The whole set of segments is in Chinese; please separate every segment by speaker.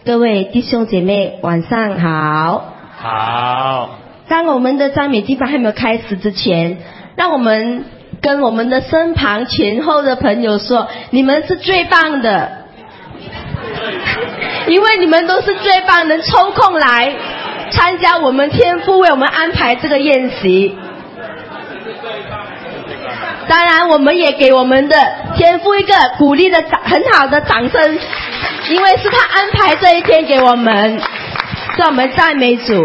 Speaker 1: 各位弟兄姐妹晚上好。
Speaker 2: 好。
Speaker 1: 当我们的赞美祭拜还没有开始之前，让我们跟我们的身旁前后的朋友说，你们是最棒的，因为你们都是最棒，能抽空来参加我们天父为我们安排这个宴席。当然我们也给我们的天父一个鼓励的很好的掌声，因为是他安排这一天给我们，让我们赞美主。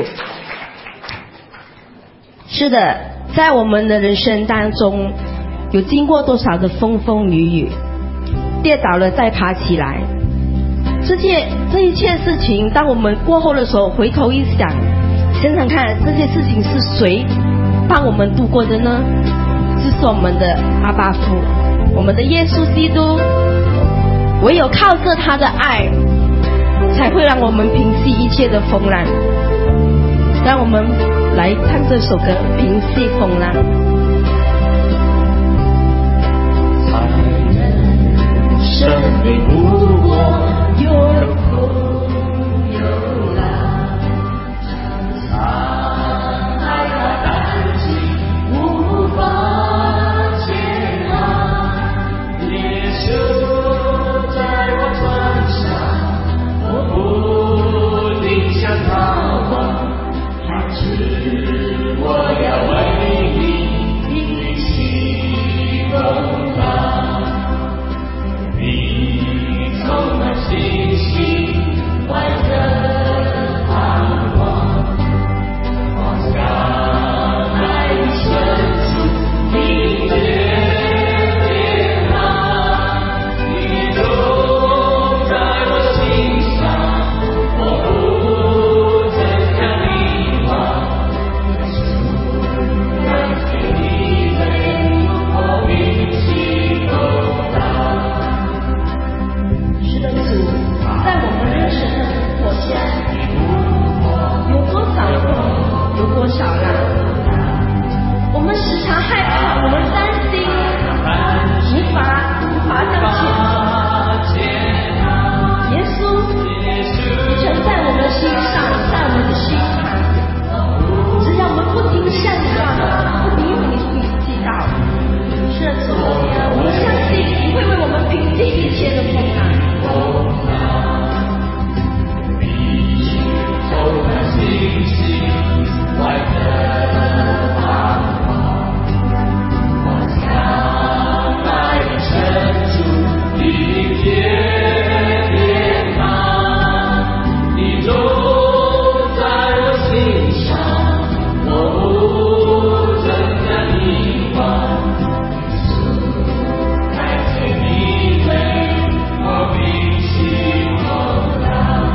Speaker 1: 是的，在我们的人生当中有经过多少的风风雨雨，跌倒了再爬起来，这一切事情当我们过后的时候回头一想，想想看这些事情是谁帮我们度过的呢？就是我们的阿爸父，我们的耶稣基督。唯有靠着他的爱，才会让我们平息一切的风浪。让我们来唱这首歌《平息风浪》。
Speaker 2: 生命无过有苦有难，常爱他担心无法前来，耶稣在我船上，我不定向他望，还是我要为你平息风浪。你充满信心，怀着盼望，放下爱深处一切艰难，你种在我心上，我不曾将你忘，主感谢你为我平息风浪。
Speaker 1: 是的，主在我们人生的火下，有多少风，有多少浪，我们时常害怕，我们担心无法向前走。耶稣你曾在我们心上，在我们的心旁，只要我们不停向上，不停用你所祈祷。是的，主，我们相信你会为我们平息一切的风浪。
Speaker 2: 信心怀着盼望，放下爱深处一切艰难，你种在我心上，我不曾将你忘，感谢你为我平息风浪。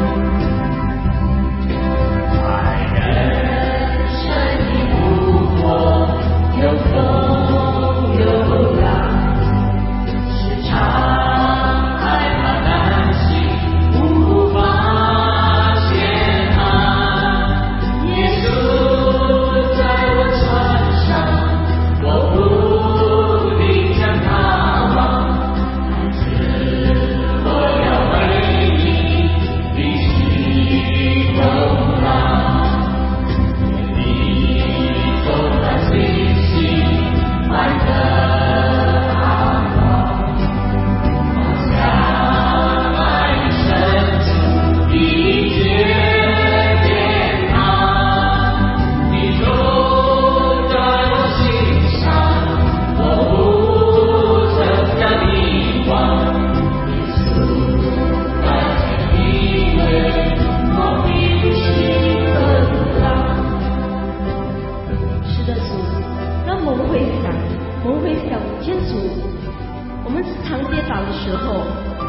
Speaker 2: 有风有浪，时常害怕担心无法前来，耶稣在我船上，我不定将他忘，还是我要为你平息风浪。你充满信心，怀着盼望，放下爱深处一切艰难，你种在我心上，我不曾将你忘，耶稣感谢你为我平息风浪。
Speaker 1: 是的，主，让我们会想，天主，我们时常跌倒的时候，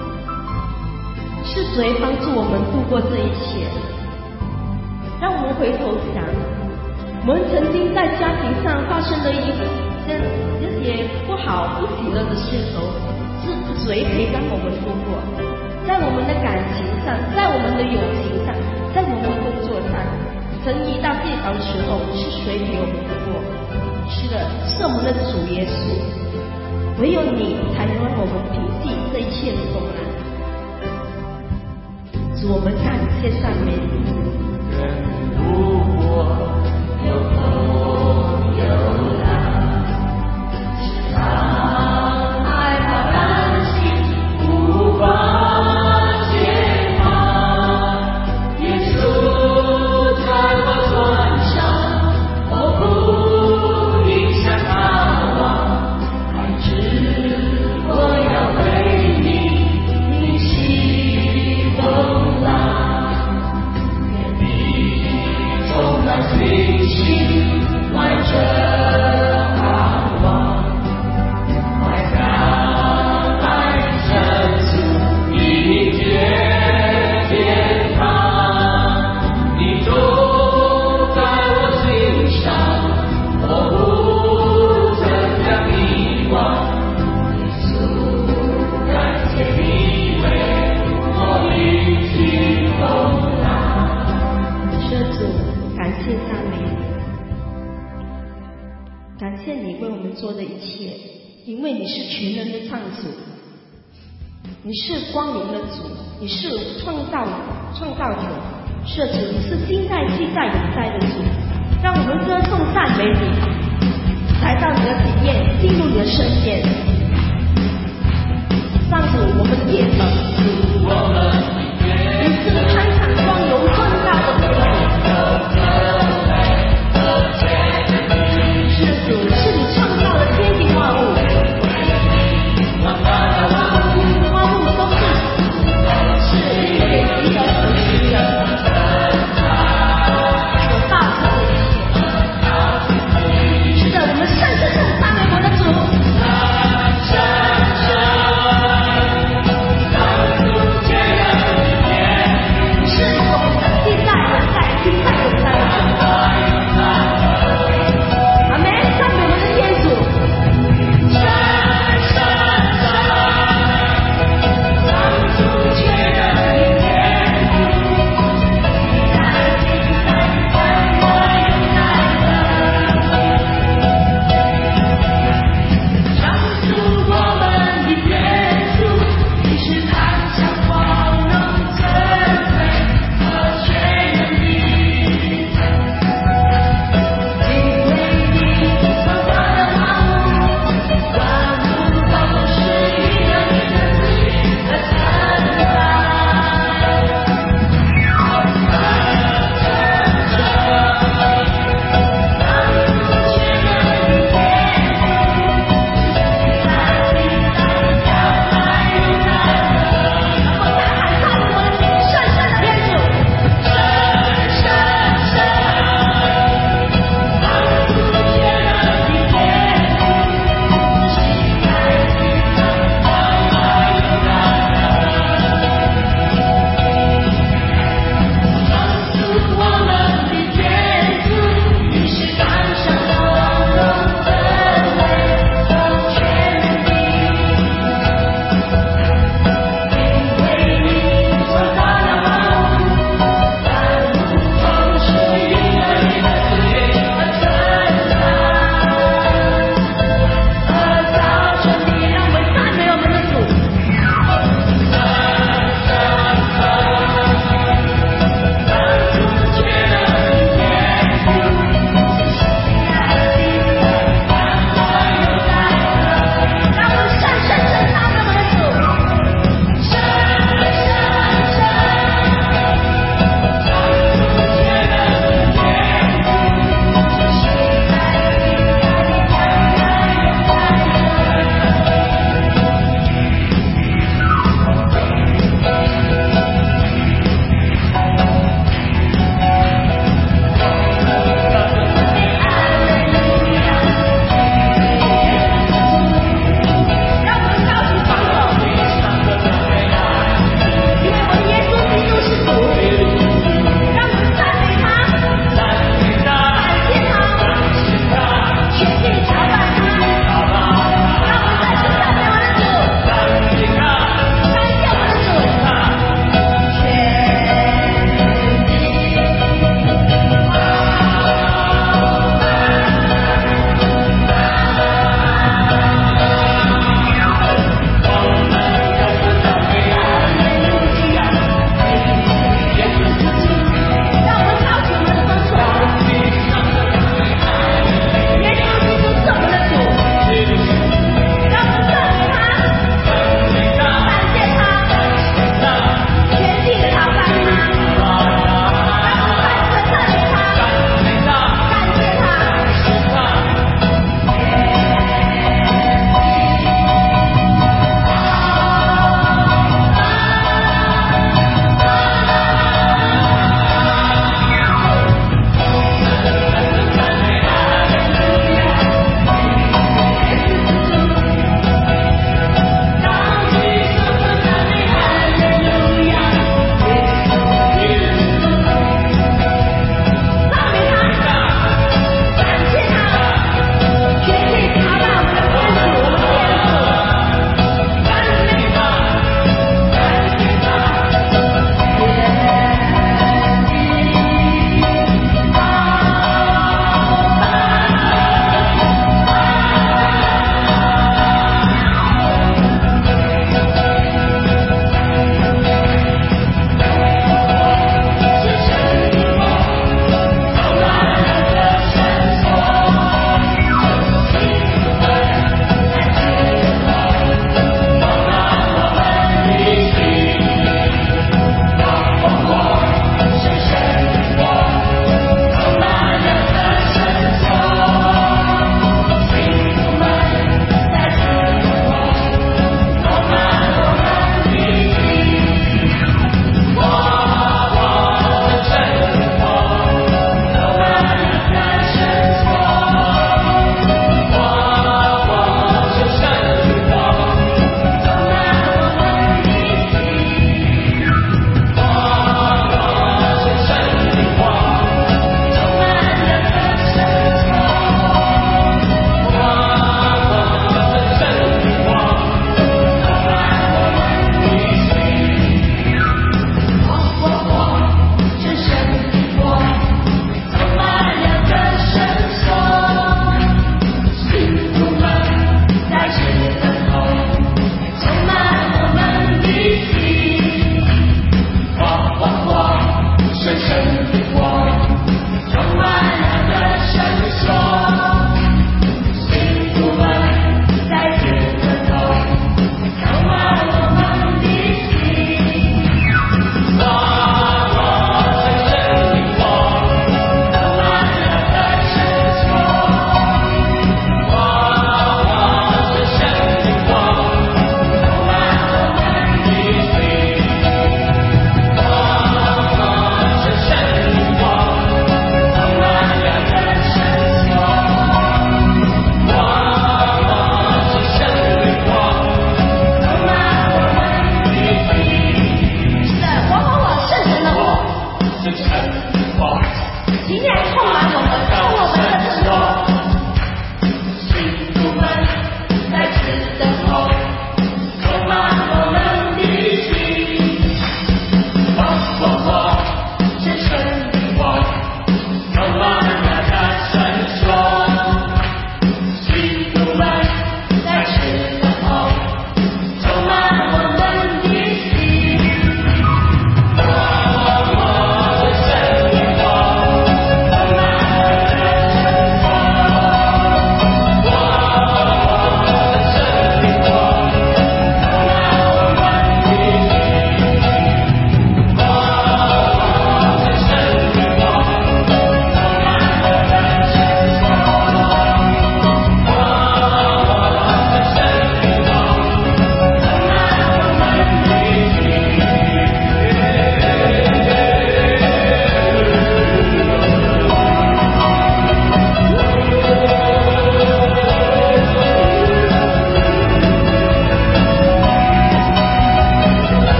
Speaker 1: 是谁帮助我们度过这一切？让我们回头想，我们曾经在家庭上发生了一些不好、不喜乐的事头，是谁可以让我们度过？在我们的感情上，在我们的友情上，在我们的工作上，曾一到跌倒的时候，是谁陪我们度过？是的，是我们的主耶稣。唯有你才能让我们平息这一切的风浪。 主，我们感谢赞美你。
Speaker 2: 如果有朋友来，是他害怕担心无法解放，耶稣在我船上，我不影响他往，还知我要为你逆袭风浪，天地充满信心，怀着盼望，快让爱深处一片天堂，你住在我心上，我不曾将你忘，耶稣感谢你为我逆袭风浪。
Speaker 1: 是主，感谢赞美你，感谢你为我们做的一切，因为你是全能的创主，你是光明的主，你是创造主，是主，你是今在既在永在的主，让我们歌颂赞美你，来到你的体验，进入你的圣殿。上主，我们的殿你是宽敞光荣正大的主，是主，是你创造的天地万物，万物都是你给一个和谐的，有大成的一切。是的，我们圣赞美我的主。是我们的既在永在，今在永在的主。阿门！赞美我们的天主。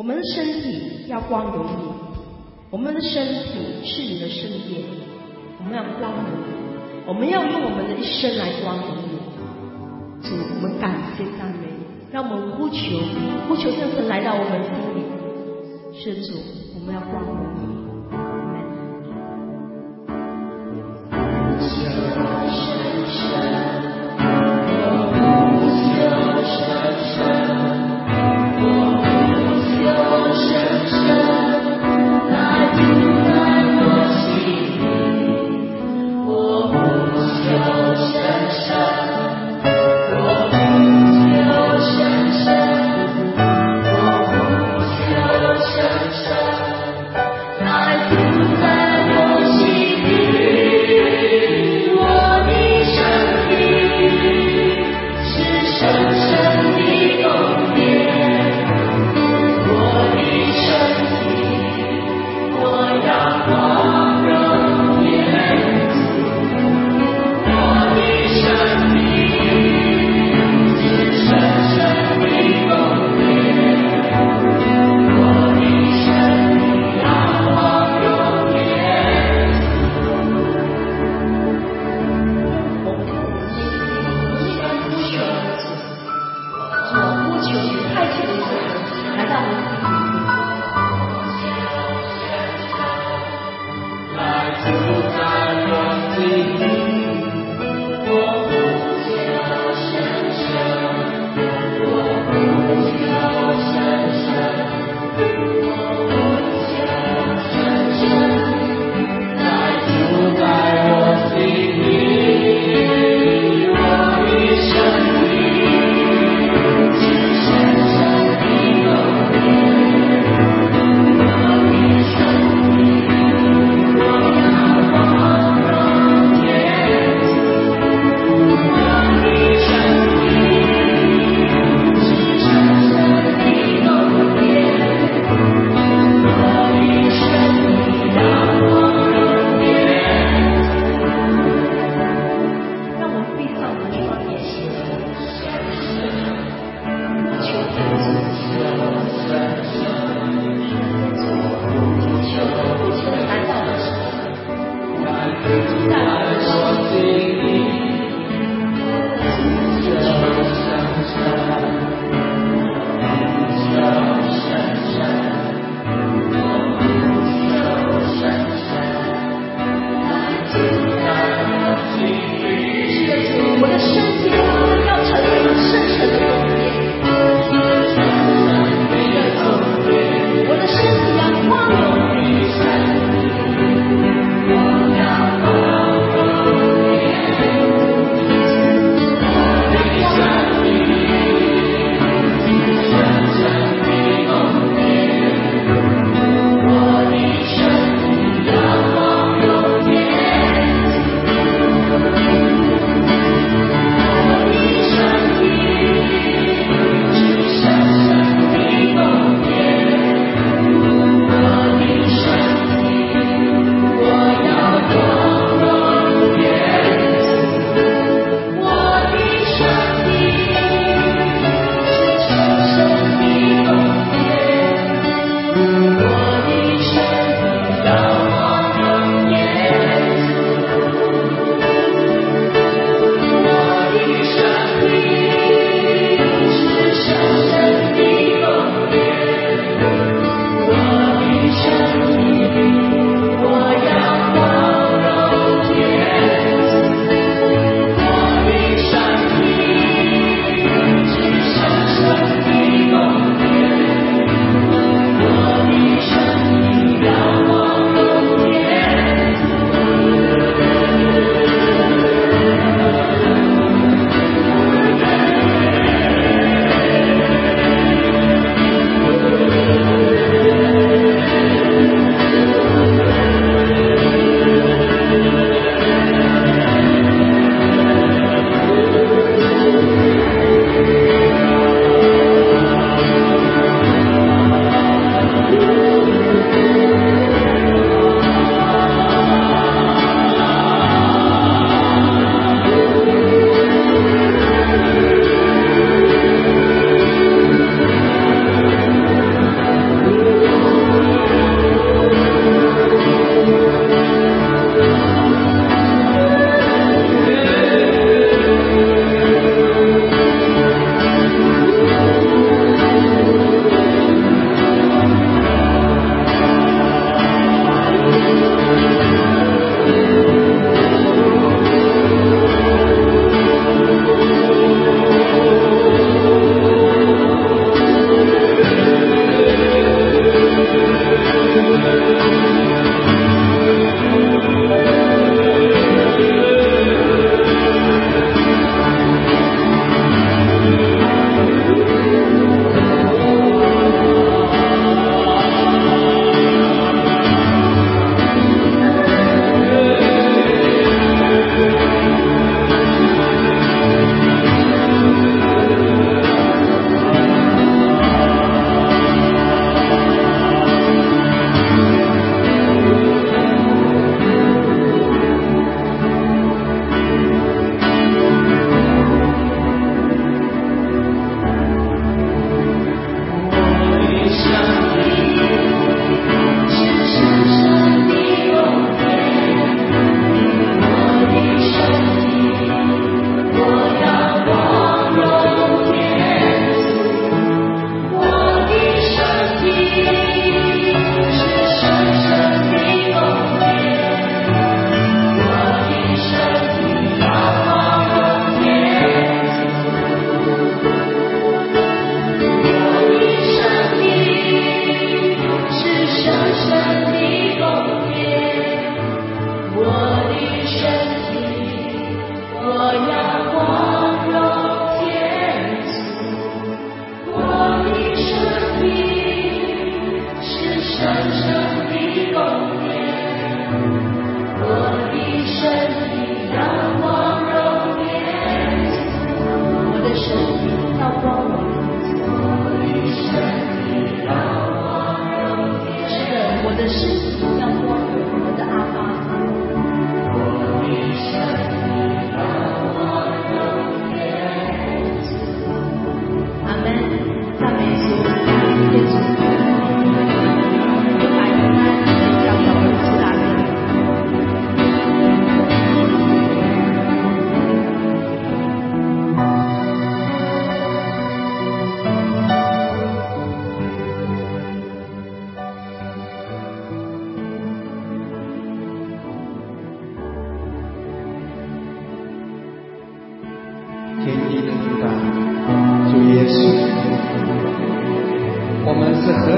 Speaker 1: 们的身体要光荣你，我们的身体是你的圣殿，我们要光荣你，我们要用我们的一生来光荣你。主，我们感谢赞美，让我们呼求圣神来到我们心里。是主，我们要光荣你。
Speaker 2: 神，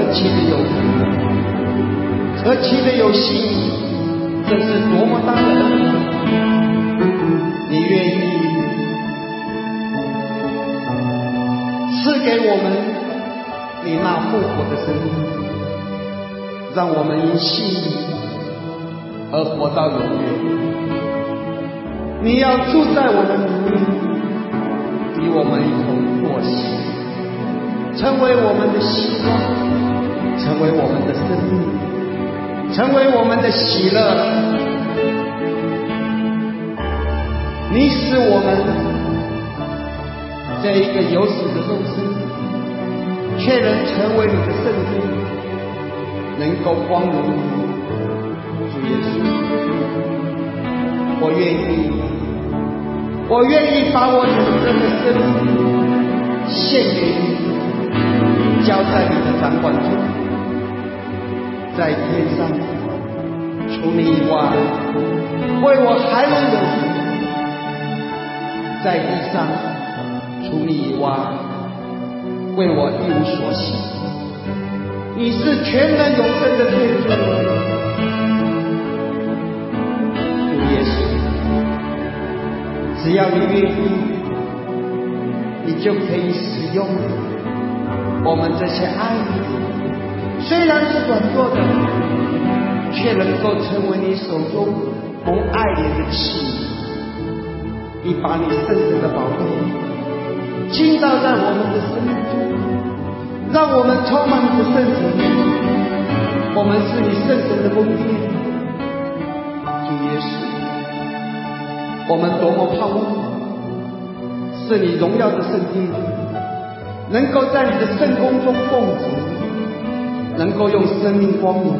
Speaker 3: 其的有福，何其的有幸，这是多么大的恩典！你愿意赐给我们你那复活的生命，让我们因信而活到永远。你要住在我们里面，与我们一同作息，成为我们的希望，成为我们的生命，成为我们的喜乐。你使我们这一个有死的肉身，却能成为你的圣殿，能够光荣你。主耶稣，我愿意把我整个的生命献给你，交在你的掌管中。在天上除你以外，为我还能有谁？在地上除你以外，为我一无所喜。你是全能永生的天主，主耶稣，只要你愿意，你就可以使用我们这些爱你，虽然是软弱的，却能够成为你手中蒙爱怜的器皿。你把你圣神的宝贝倾倒在我们的生命中，让我们充满你的圣神。我们是你圣神的宫殿，主耶稣，我们多么盼望是你荣耀的圣殿，能够在你的圣宫中奉旨，能够用生命光荣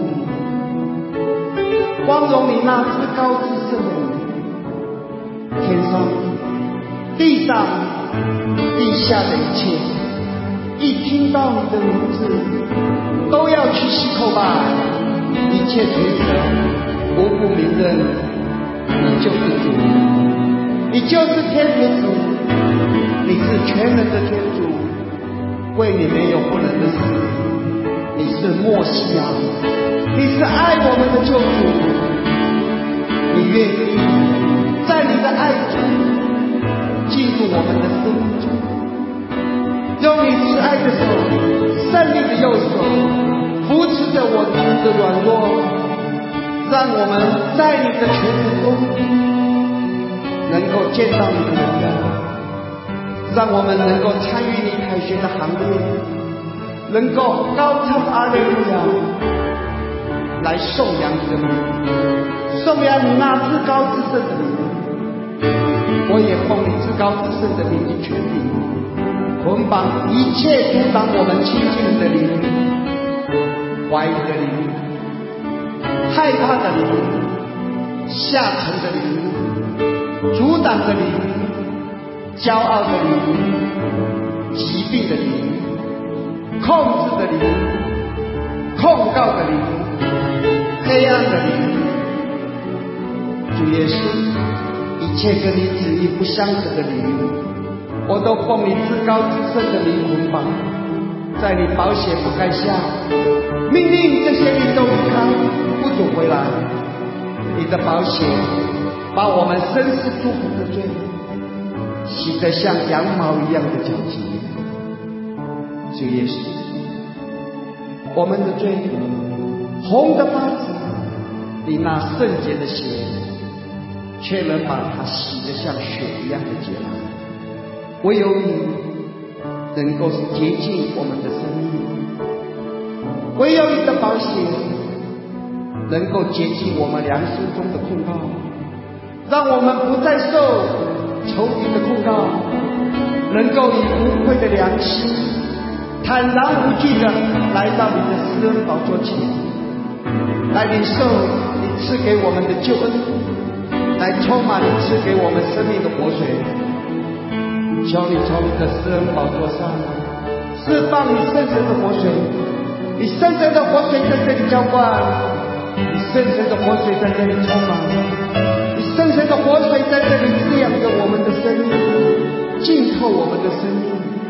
Speaker 3: 你，光荣你那至高至圣的你。天上地上地下的一切，一听到你的名字，都要去息口吧，一切垂舌无不明认你就是主，你就是天主子，你是全能的天主，为你没有不能的事，你是默西亚，你是爱我们的救主，你愿意在你的爱中进入我们的生命中，用你慈爱的手，胜利的右手扶持着我们的软弱，让我们在你的全能中能够见到你的荣耀，让我们能够参与你凯旋的行列，能够高唱阿肋路亚，来颂扬你的名，颂扬你那至高至圣的名。我也奉你至高至圣的名的权柄，捆绑一切阻挡我们亲近你的灵，怀疑的灵，害怕的灵，下沉的灵，阻挡的灵，骄傲的灵，疾病的灵，控制的灵，控告的灵，黑暗的灵。主耶稣，一切跟你旨意不相合的灵，我都奉你至高至圣的名捆绑，在你宝血覆盖下，命令这些灵都离开，不准回来。你的宝血把我们深思祝福的罪洗得像羊毛一样的皎洁。主耶稣，我们的罪红的发紫，你那圣洁的血却能把它洗得像雪一样的洁白。唯有你能够洁净我们的生命，唯有你的宝血能够洁净我们良心中的控告，让我们不再受仇敌的控告，能够以无愧的良心坦然无惧的来到你的施恩宝座前，来领受你赐给我们的救恩，来充满你赐给我们生命的活水。求你从你的施恩宝座上释放你圣神的活水，你圣神的活水在这里浇灌，你圣神的活水在这里充满，你圣神的活水在这里滋养着我们的生命，浸透我们的生命，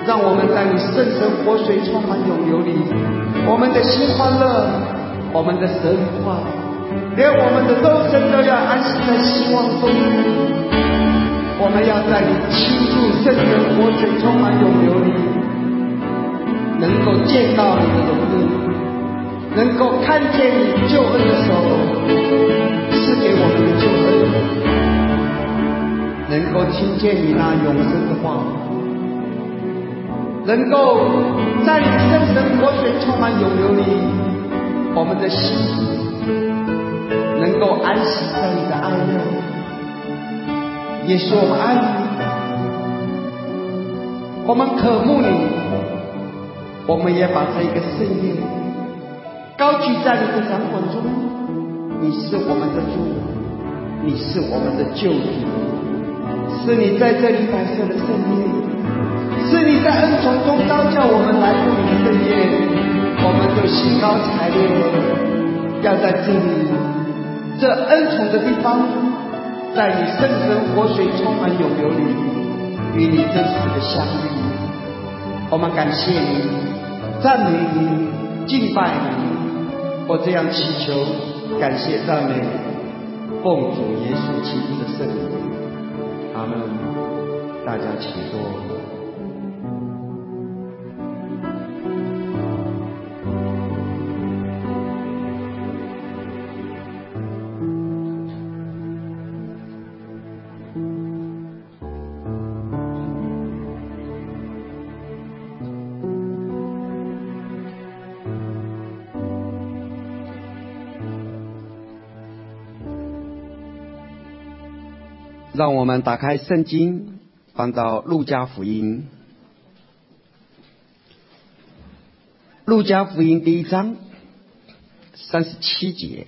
Speaker 3: 让我们在你圣神活水充满涌流里，我们的心欢乐，我们的舌愉快，连我们的肉身都要安息在希望中。我们要在你倾注圣神活水充满涌流里，能够见到你的荣耀，能够看见你救恩的手赐给我们的救恩，能够听见你那永生的话，能够在你圣神活水充满涌流里，我们的心能够安息在你的爱内。耶稣，我们爱你，我们渴慕你，我们也把这一个圣宴高举在你的掌管中。你是我们的主，你是我们的救主，是你在这里摆设的圣宴，是你在恩宠中召叫我们来赴你的圣宴，我们就兴高采烈要在这里这恩宠的地方，在你圣神活水充满涌流里与你真实的相遇。我们感谢你，赞美你，敬拜你。我这样祈求，感谢赞美，奉主耶稣基督的圣名，阿们。大家请坐。让我们打开圣经，翻到路加福音。路加福音第1章37节。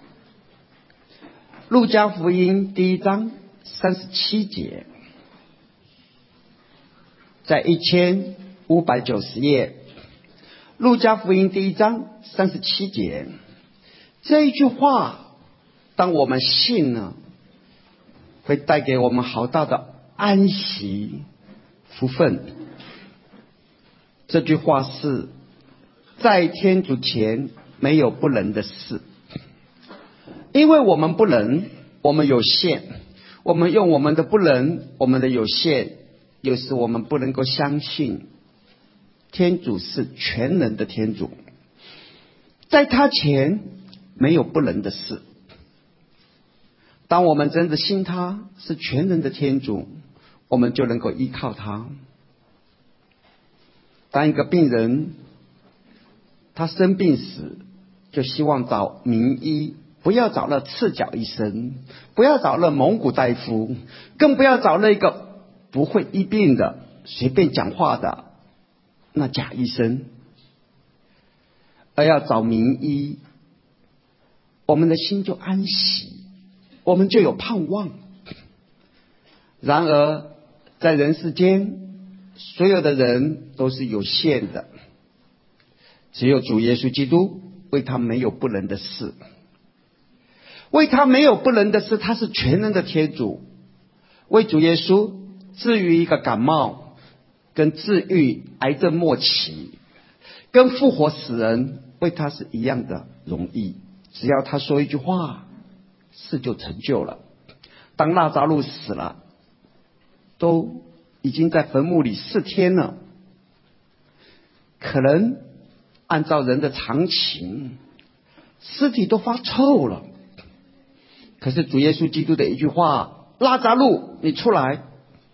Speaker 3: 路加福音第1章37节，在1590页。路加福音第1章37节，这一句话，当我们信了，会带给我们好大的安息福分。这句话是在天主前没有不能的事，因为我们不能，我们有限，我们用我们的不能，我们的有限，有时我们不能够相信天主是全能的天主，在他前没有不能的事。当我们真的信他是全能的天主，我们就能够依靠他。当一个病人他生病时，就希望找名医，不要找了赤脚医生，不要找了蒙古大夫，更不要找那个不会医病的随便讲话的那假医生，而要找名医，我们的心就安息，我们就有盼望。然而在人世间，所有的人都是有限的，只有主耶稣基督，为他没有不能的事，为他没有不能的事。他是全能的天主，为主耶稣治愈一个感冒，跟治愈癌症末期，跟复活死人，为他是一样的容易。只要他说一句话，事就成就了。当拉匝祿死了，都已经在坟墓里4天了，可能按照人的常情，尸体都发臭了。可是主耶稣基督的一句话，拉匝祿你出来，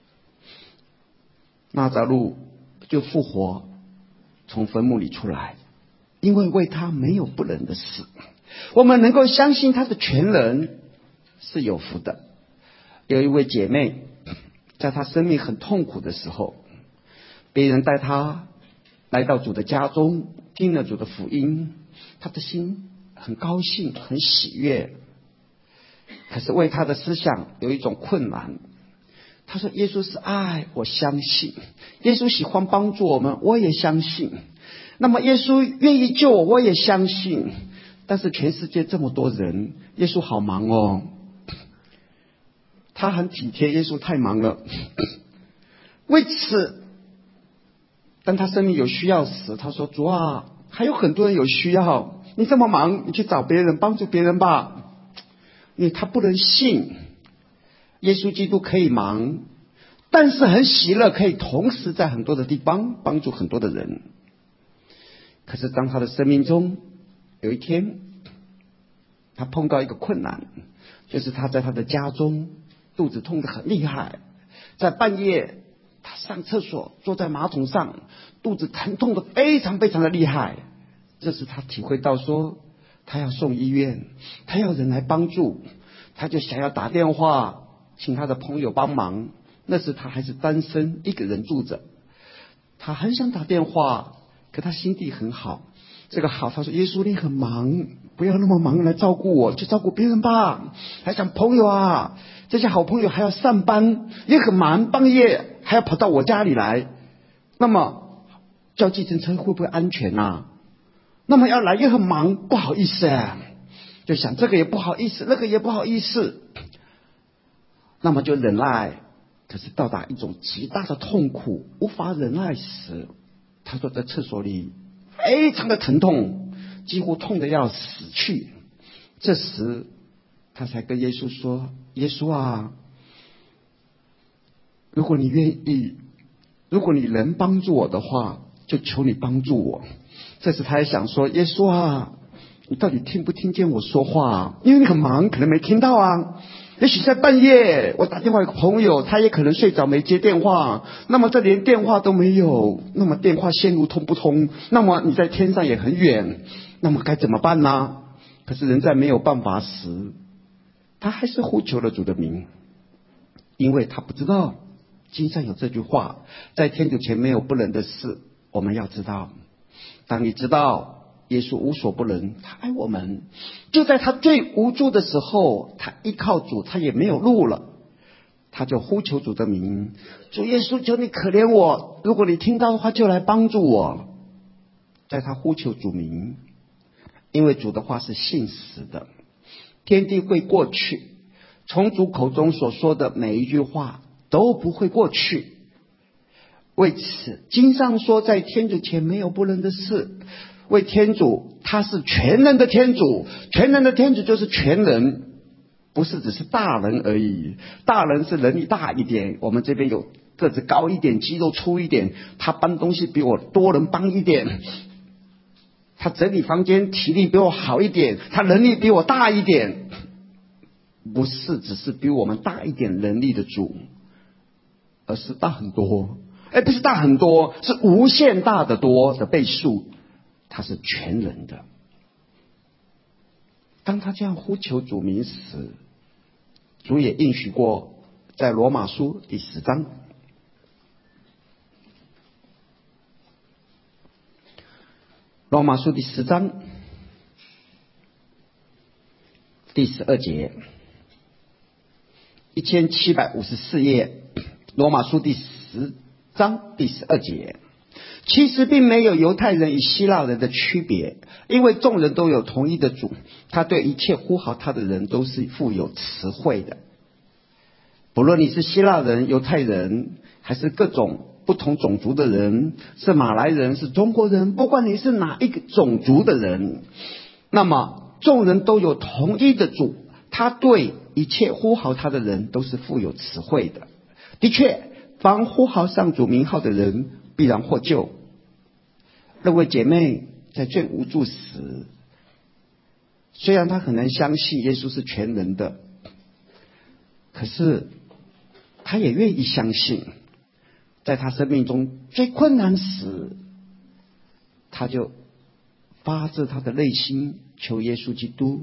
Speaker 3: 拉匝祿就复活，从坟墓里出来。因为为他没有不能的事，我们能够相信他的全能是有福的。有一位姐妹，在她生命很痛苦的时候，别人带她来到主的家中，听了主的福音，她的心很高兴，很喜悦。可是为她的思想有一种困难。她说耶稣是爱，我相信。耶稣喜欢帮助我们，我也相信。那么耶稣愿意救我，我也相信。但是全世界这么多人，耶稣好忙哦。他很体贴，耶稣太忙了。为此当他生命有需要时，他说：“主啊，还有很多人有需要，你这么忙，你去找别人帮助别人吧。”因为他不能信耶稣基督可以忙，但是很喜乐，可以同时在很多的地方帮助很多的人。可是当他的生命中有一天，他碰到一个困难，就是他在他的家中肚子痛得很厉害，在半夜他上厕所，坐在马桶上，肚子疼痛得非常非常的厉害。这时他体会到说，他要送医院，他要人来帮助，他就想要打电话请他的朋友帮忙。那时他还是单身，一个人住着，他很想打电话，可他心地很好。这个好，他说：“耶稣，你很忙，不要那么忙来照顾我，去照顾别人吧。还想朋友啊，这些好朋友还要上班，也很忙，半夜还要跑到我家里来。那么叫计程车会不会安全啊？那么要来也很忙，不好意思啊。就想这个也不好意思，那个也不好意思，那么就忍耐。可是到达一种极大的痛苦，无法忍耐时，他说在厕所里非常的疼痛，几乎痛得要死去。这时他才跟耶稣说：“耶稣啊，如果你愿意，如果你能帮助我的话，就求你帮助我。”这时他还想说：“耶稣啊，你到底听不听见我说话？因为你很忙，可能没听到啊。也许在半夜我打电话给朋友，他也可能睡着没接电话，那么这连电话都没有，那么电话线路通不通？那么你在天上也很远，那么该怎么办呢？”可是人在没有办法时，他还是呼求了主的名，因为他不知道经上有这句话，在天主前没有不能的事。我们要知道，当你知道耶稣无所不能，他爱我们，就在他最无助的时候，他依靠主，他也没有路了，他就呼求主的名：“主耶稣，求你可怜我，如果你听到的话，就来帮助我。”在他呼求主名，因为主的话是信实的，天地会过去，从主口中所说的每一句话都不会过去。为此经上说，在天主前没有不能的事。为天主，他是全能的天主，全能的天主就是全能，不是只是大人而已。大人是能力大一点，我们这边有个子高一点，肌肉粗一点，他搬东西比我多人帮一点，他整理房间体力比我好一点，他能力比我大一点，不是只是比我们大一点能力的主，而是大很多，不是大很多，是无限大的多的倍数。他是全能的。当他这样呼求主名时，主也应许过，在罗马书第10章，罗马书第10章第12节，1754页，罗马书第10章第12节。其实并没有犹太人与希腊人的区别，因为众人都有同一的主，他对一切呼号他的人都是富有慈惠的。不论你是希腊人、犹太人，还是各种不同种族的人，是马来人、是中国人，不管你是哪一个种族的人，那么众人都有同一的主，他对一切呼号他的人都是富有慈惠的。的确，凡呼号上主名号的人必然获救。那位姐妹在最无助时，虽然她很难相信耶稣是全能的，可是她也愿意相信，在她生命中最困难时，她就发自她的内心求耶稣基督。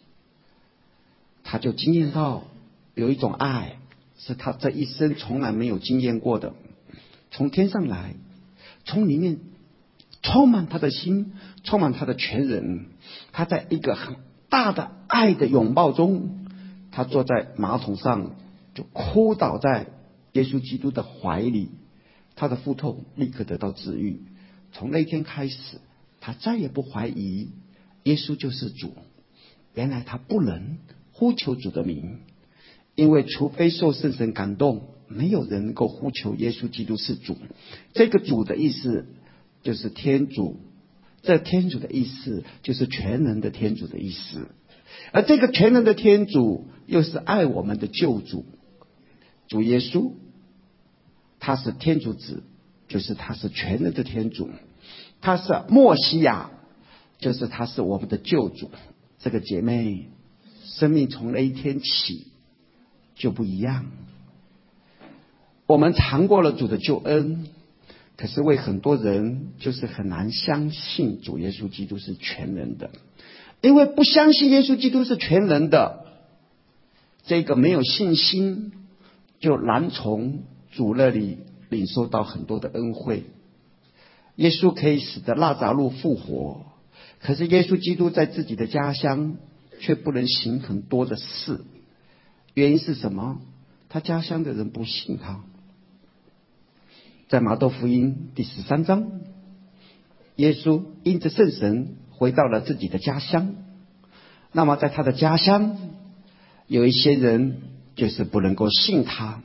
Speaker 3: 她就经验到有一种爱，是她这一生从来没有经验过的，从天上来，从里面充满他的心，充满他的全人。他在一个很大的爱的拥抱中，他坐在马桶上就哭倒在耶稣基督的怀里，他的腹痛立刻得到治愈。从那天开始，他再也不怀疑耶稣就是主。原来他不能呼求主的名，因为除非受圣神感动， 没有人能够呼求耶稣基督是主。这个主的意思就是天主，这天主的意思就是全能的天主的意思。而这个全能的天主又是爱我们的救主，主耶稣，他是天主子，就是他是全能的天主。他是默西亚，就是他是我们的救主。这个姐妹生命从那一天起就不一样。我们尝过了主的救恩，可是为很多人就是很难相信主耶稣基督是全能的。因为不相信耶稣基督是全能的，这个没有信心，就难从主那里领受到很多的恩惠。耶稣可以使得拉匝路复活，可是耶稣基督在自己的家乡却不能行很多的事。原因是什么？他家乡的人不信他。在马窦福音第13章，耶稣因着圣神回到了自己的家乡。那么在他的家乡有一些人就是不能够信他。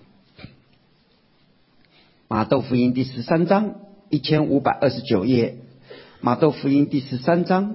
Speaker 3: 马窦福音第13章1529页，马窦福音第13章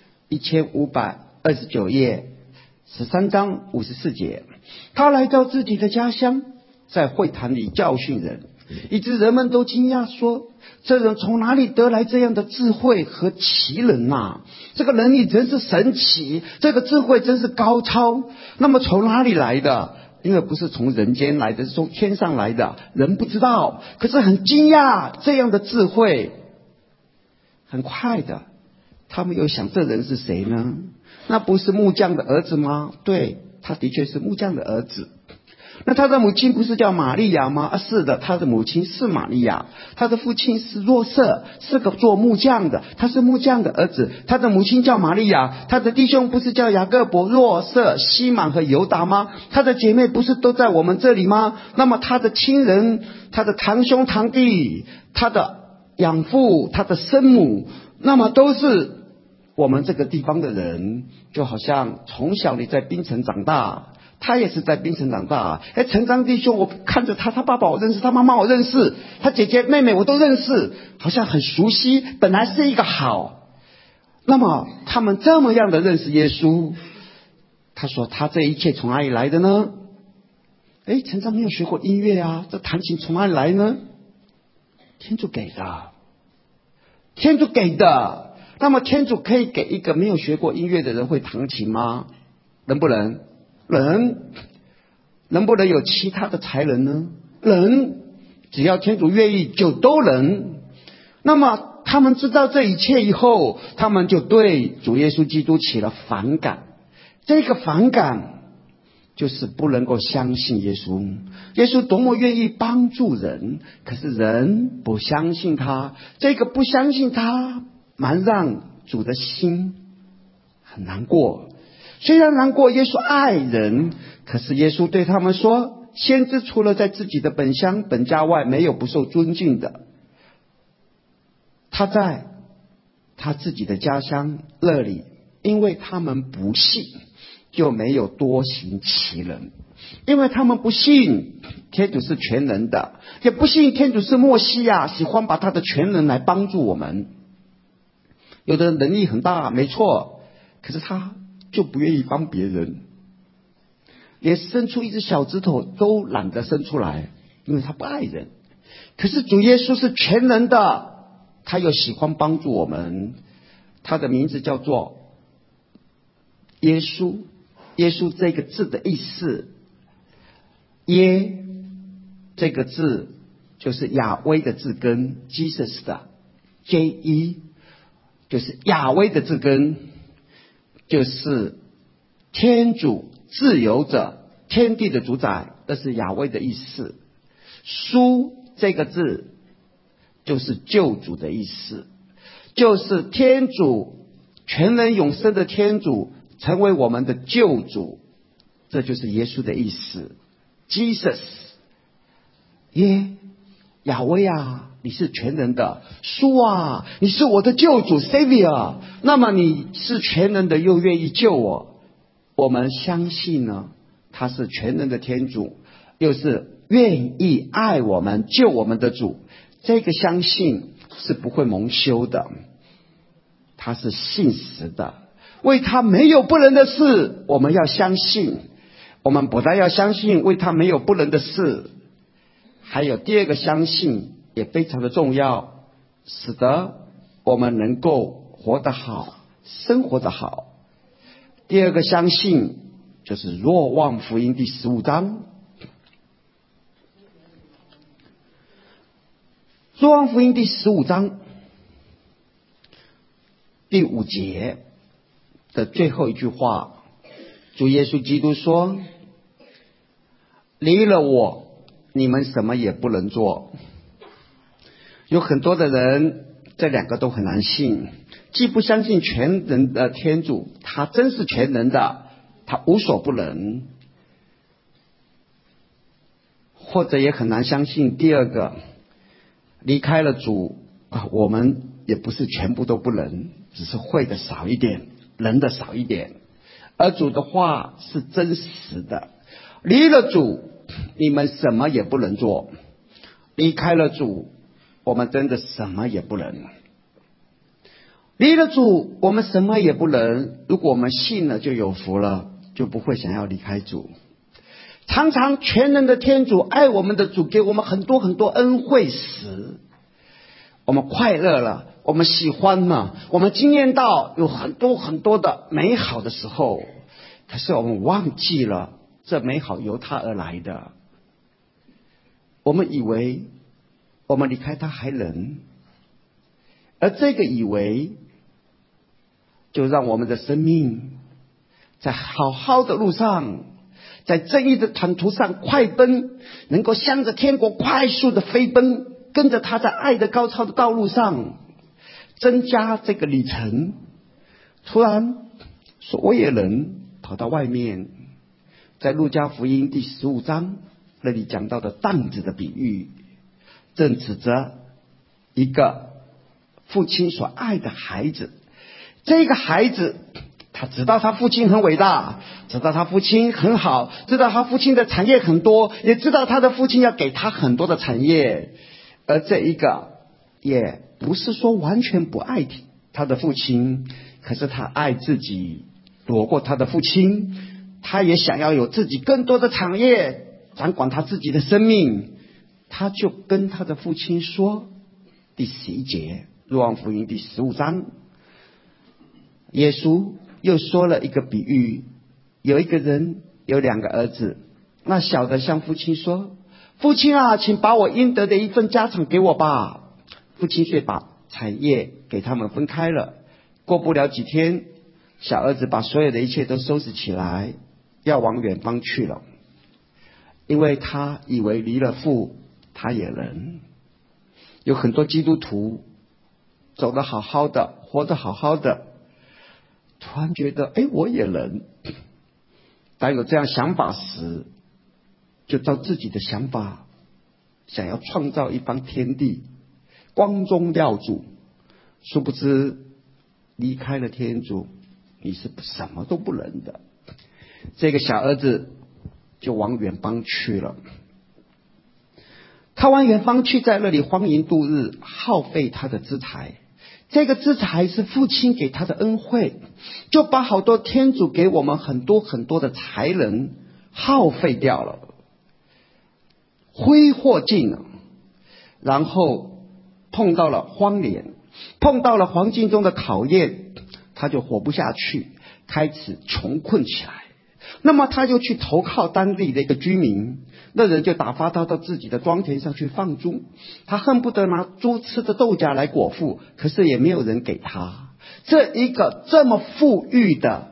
Speaker 3: 1529页，13章54节，他来到自己的家乡，在会堂里教训人，以致人们都惊讶说，这人从哪里得来这样的智慧和奇能啊？这个能力真是神奇，这个智慧真是高超。那么从哪里来的？因为不是从人间来的，是从天上来的，人不知道，可是很惊讶这样的智慧。很快的，他们又想，这人是谁呢？那不是木匠的儿子吗？对，他的确是木匠的儿子。那他的母亲不是叫玛利亚吗？是的，他的母亲是玛利亚。他的父亲是若瑟，是个做木匠的，他是木匠的儿子。他的母亲叫玛利亚。他的弟兄不是叫雅各伯、若瑟、西满和犹大吗？他的姐妹不是都在我们这里吗？那么他的亲人，他的堂兄堂弟，他的养父，他的生母，那么都是我们这个地方的人。就好像从小你在槟城长大，他也是在槟城长大。陈章弟兄，我看着他爸爸我认识，他妈妈我认识，他姐姐妹妹我都认识，好像很熟悉，本来是一个好。那么他们这么样的认识耶稣，他说他这一切从哪里来的呢？陈章没有学过音乐啊，这弹琴从哪里来呢？天主给的，天主给的。那么天主可以给一个没有学过音乐的人会弹琴吗？能不能？能不能有其他的才能呢？能，只要天主愿意就都能。那么他们知道这一切以后，他们就对主耶稣基督起了反感。这个反感就是不能够相信耶稣。耶稣多么愿意帮助人，可是人不相信他。这个不相信他，蛮让主的心很难过。虽然难过，耶稣爱人，可是耶稣对他们说，先知除了在自己的本乡本家外，没有不受尊敬的。他在他自己的家乡那里，因为他们不信，就没有多行其能。因为他们不信天主是全能的，也不信天主是默西亚，喜欢把他的全能来帮助我们。有的人能力很大，没错，可是他就不愿意帮别人，连伸出一只小指头都懒得伸出来，因为他不爱人。可是主耶稣是全能的，他又喜欢帮助我们。他的名字叫做耶稣。耶稣这个字的意思，耶这个字就是亚威的字根 Jesus 的 JE， 就是亚威的字根，就是天主自由者，天地的主宰，这是亚威的意思。书这个字就是救主的意思，就是天主全能永生的天主成为我们的救主，这就是耶稣的意思。 Jesus 耶亚威啊，你是全能的。书啊，你是我的救主 Savior， 那么你是全能的又愿意救我。我们相信呢，他是全能的天主，又是愿意爱我们救我们的主，这个相信是不会蒙羞的，他是信实的。为他没有不能的事，我们要相信。我们不但要相信为他没有不能的事，还有第二个相信也非常的重要，使得我们能够活得好，生活得好。第二个相信就是若望福音第15章。若望福音第15章第5节的最后一句话，主耶稣基督说：离了我，你们什么也不能做。有很多的人这两个都很难信，既不相信全能的天主，他真是全能的，他无所不能，或者也很难相信第二个，离开了主，我们也不是全部都不能，只是会的少一点，能的少一点。而主的话是真实的，离了主，你们什么也不能做；离开了主，我们真的什么也不能。离了主，我们什么也不能。如果我们信了就有福了，就不会想要离开主。常常全能的天主爱我们的主给我们很多很多恩惠时，我们快乐了，我们喜欢了，我们经验到有很多很多的美好的时候，可是我们忘记了这美好由他而来的。我们以为我们离开他还能，而这个以为就让我们的生命在好好的路上，在正义的坦途上快奔，能够向着天国快速的飞奔，跟着他在爱的高超的道路上增加这个里程。突然说我也能跑到外面，在路加福音第15章那里讲到的担子的比喻，正指着一个父亲所爱的孩子。这个孩子他知道他父亲很伟大，知道他父亲很好，知道他父亲的产业很多，也知道他的父亲要给他很多的产业。而这一个也不是说完全不爱他的父亲，可是他爱自己躲过他的父亲，他也想要有自己更多的产业，掌管他自己的生命。他就跟他的父亲说，第11节，若望福音第15章，耶稣又说了一个比喻，有一个人有2个儿子，那小的向父亲说，父亲啊，请把我应得的一份家产给我吧。父亲却把产业给他们分开了。过不了几天，小儿子把所有的一切都收拾起来，要往远方去了，因为他以为离了父他也能。有很多基督徒走得好好的，活得好好的，突然觉得我也能。当有这样想法时，就照自己的想法想要创造一方天地，光宗耀祖。殊不知离开了天主，你是什么都不能的。这个小儿子就往远方去了，他往远方去，在那里荒淫度日，耗费他的资财。这个资财是父亲给他的恩惠，就把好多天主给我们很多很多的才能耗费掉了，挥霍尽了。然后碰到了荒年，碰到了环境中的考验，他就活不下去，开始穷困起来。那么他就去投靠当地的一个居民，那人就打发他到自己的庄田上去放猪，他恨不得拿猪吃的豆荚来果腹，可是也没有人给他。这一个这么富裕的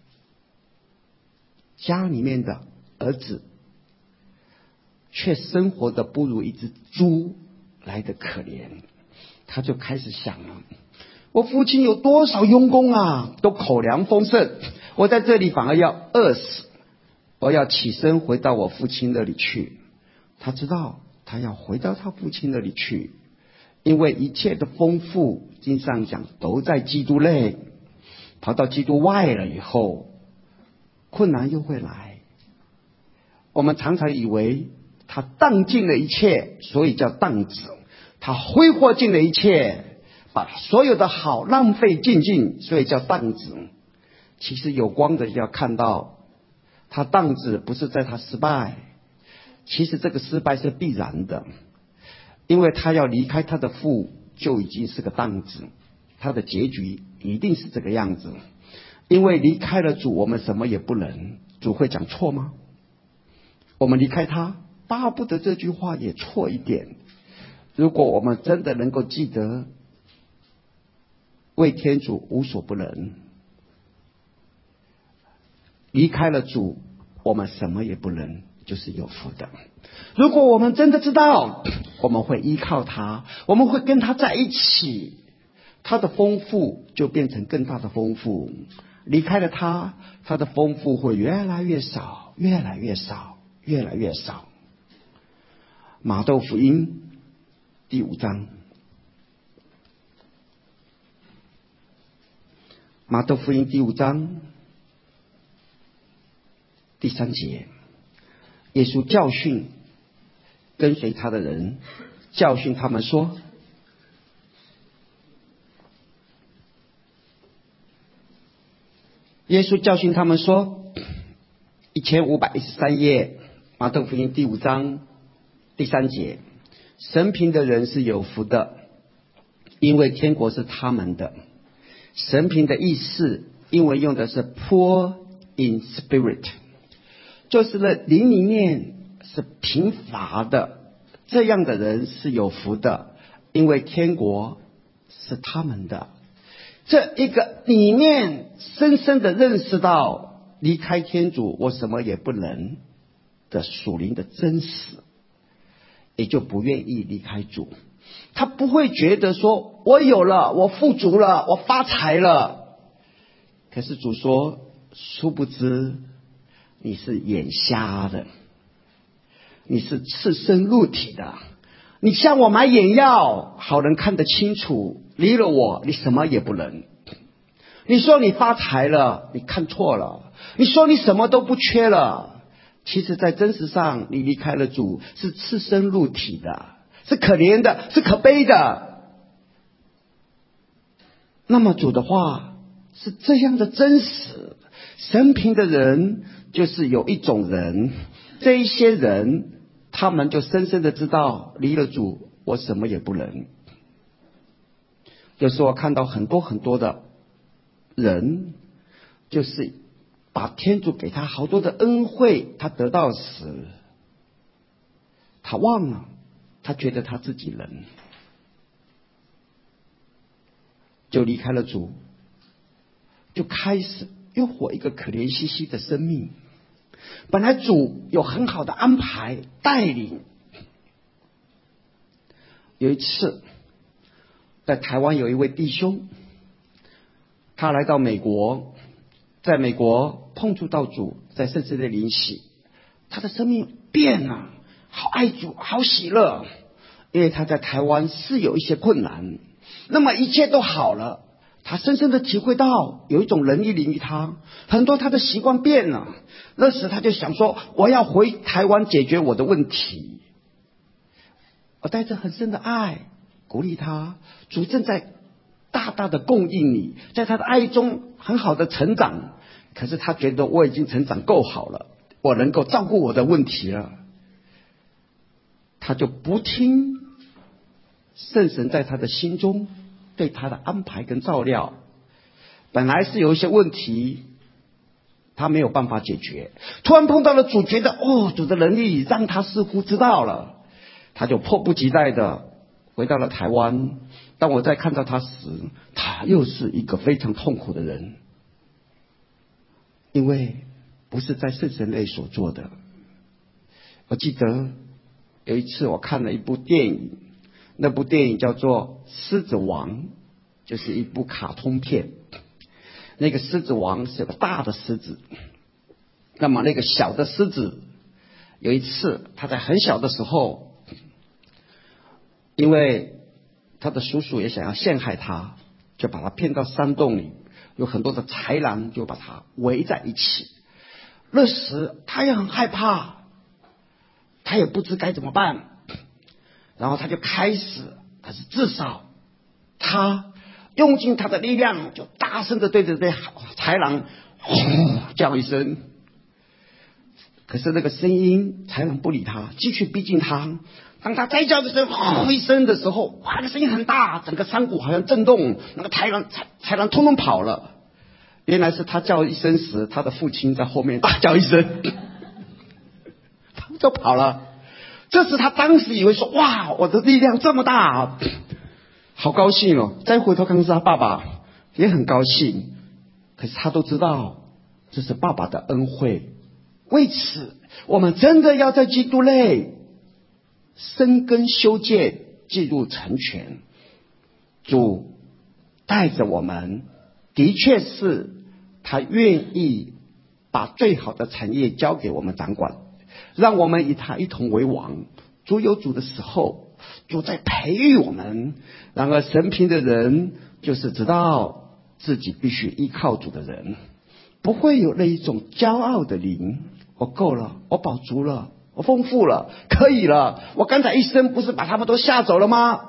Speaker 3: 家里面的儿子，却生活的不如一只猪来的可怜。他就开始想了，我父亲有多少佣工啊，都口粮丰盛，我在这里反而要饿死。我要起身回到我父亲那里去。他知道他要回到他父亲那里去，因为一切的丰富经上讲都在基督内。跑到基督外了以后，困难又会来。我们常常以为他荡尽了一切，所以叫荡子。他挥霍尽了一切，把所有的好浪费尽，所以叫荡子。其实有光的要看到，他荡子不是在他失败，其实这个失败是必然的，因为他要离开他的父就已经是个荡子，他的结局一定是这个样子。因为离开了主，我们什么也不能。主会讲错吗？我们离开他，巴不得这句话也错一点。如果我们真的能够记得为天主无所不能，离开了主我们什么也不能，就是有福的。如果我们真的知道我们会依靠他，我们会跟他在一起，他的丰富就变成更大的丰富。离开了他，他的丰富会越来越少，越来越少，越来越少。马窦福音第5章，马窦福音第5章第3节，耶稣教训跟随他的人，教训他们说，耶稣教训他们说，1513页，马窦福音第5章第3节，神贫的人是有福的，因为天国是他们的。神贫的意思，英文用的是 poor in spirit， 就是呢灵里面是贫乏的，这样的人是有福的，因为天国是他们的。这一个里面深深的认识到离开天主我什么也不能的属灵的真实，也就不愿意离开主。他不会觉得说我有了，我富足了，我发财了。可是主说，殊不知你是眼瞎的，你是赤身露体的，你向我买眼药，好能看得清楚，离了我你什么也不能。你说你发财了，你看错了。你说你什么都不缺了，其实在真实上你离开了主是赤身露体的，是可怜的，是可悲的。那么主的话是这样的真实。神贫的人就是有一种人，这一些人他们就深深的知道离了主我什么也不能。有时候我看到很多的人，就是把天主给他好多的恩惠他得到时，他忘了，他觉得他自己能，就离开了主，就开始又活一个可怜兮兮的生命。本来主有很好的安排带领。有一次在台湾有一位弟兄，他来到美国，在美国碰触到主，在圣事的灵洗，他的生命变了，好爱主，好喜乐。因为他在台湾是有一些困难，那么一切都好了，他深深的体会到有一种能力临于他，很多他的习惯变了。那时他就想说，我要回台湾解决我的问题。我带着很深的爱鼓励他，主正在大大的供应你，在他的爱中很好的成长。可是他觉得我已经成长够好了，我能够照顾我的问题了，他就不听圣神在他的心中对他的安排跟照料。本来是有一些问题他没有办法解决，突然碰到了主，觉得主的能力让他似乎知道了，他就迫不及待的回到了台湾。当我再看到他时，他又是一个非常痛苦的人，因为不是在圣神内所做的。我记得有一次我看了一部电影，那部电影叫做《狮子王》，就是一部卡通片。那个狮子王是个大的狮子，那么那个小的狮子，有一次他在很小的时候，因为他的叔叔也想要陷害他，就把他骗到山洞里，有很多的豺狼就把他围在一起。那时他也很害怕， 他也不知该怎么办，然后他就开始，可是至少他用尽他的力量，就大声的对着这豺狼吼叫一声。可是那个声音，豺狼不理他，继续逼近他。当他再叫一声吼一声的时候，哇，那个声音很大，整个山谷好像震动，那个豺狼通通跑了。原来是他叫一声时，他的父亲在后面大叫一声，他们就跑了。这是他当时以为说，哇，我的力量这么大，好高兴哦。再回头看是他爸爸，也很高兴。可是他都知道，这是爸爸的恩惠。为此，我们真的要在基督内生根修建，进入成全。主带着我们，的确是他愿意把最好的产业交给我们掌管，让我们与他一同为王。主有主的时候，主在培育我们。然而神凭的人，就是知道自己必须依靠主的人，不会有那一种骄傲的灵。我够了，我饱足了，我丰富了，可以了。我刚才一生不是把他们都吓走了吗？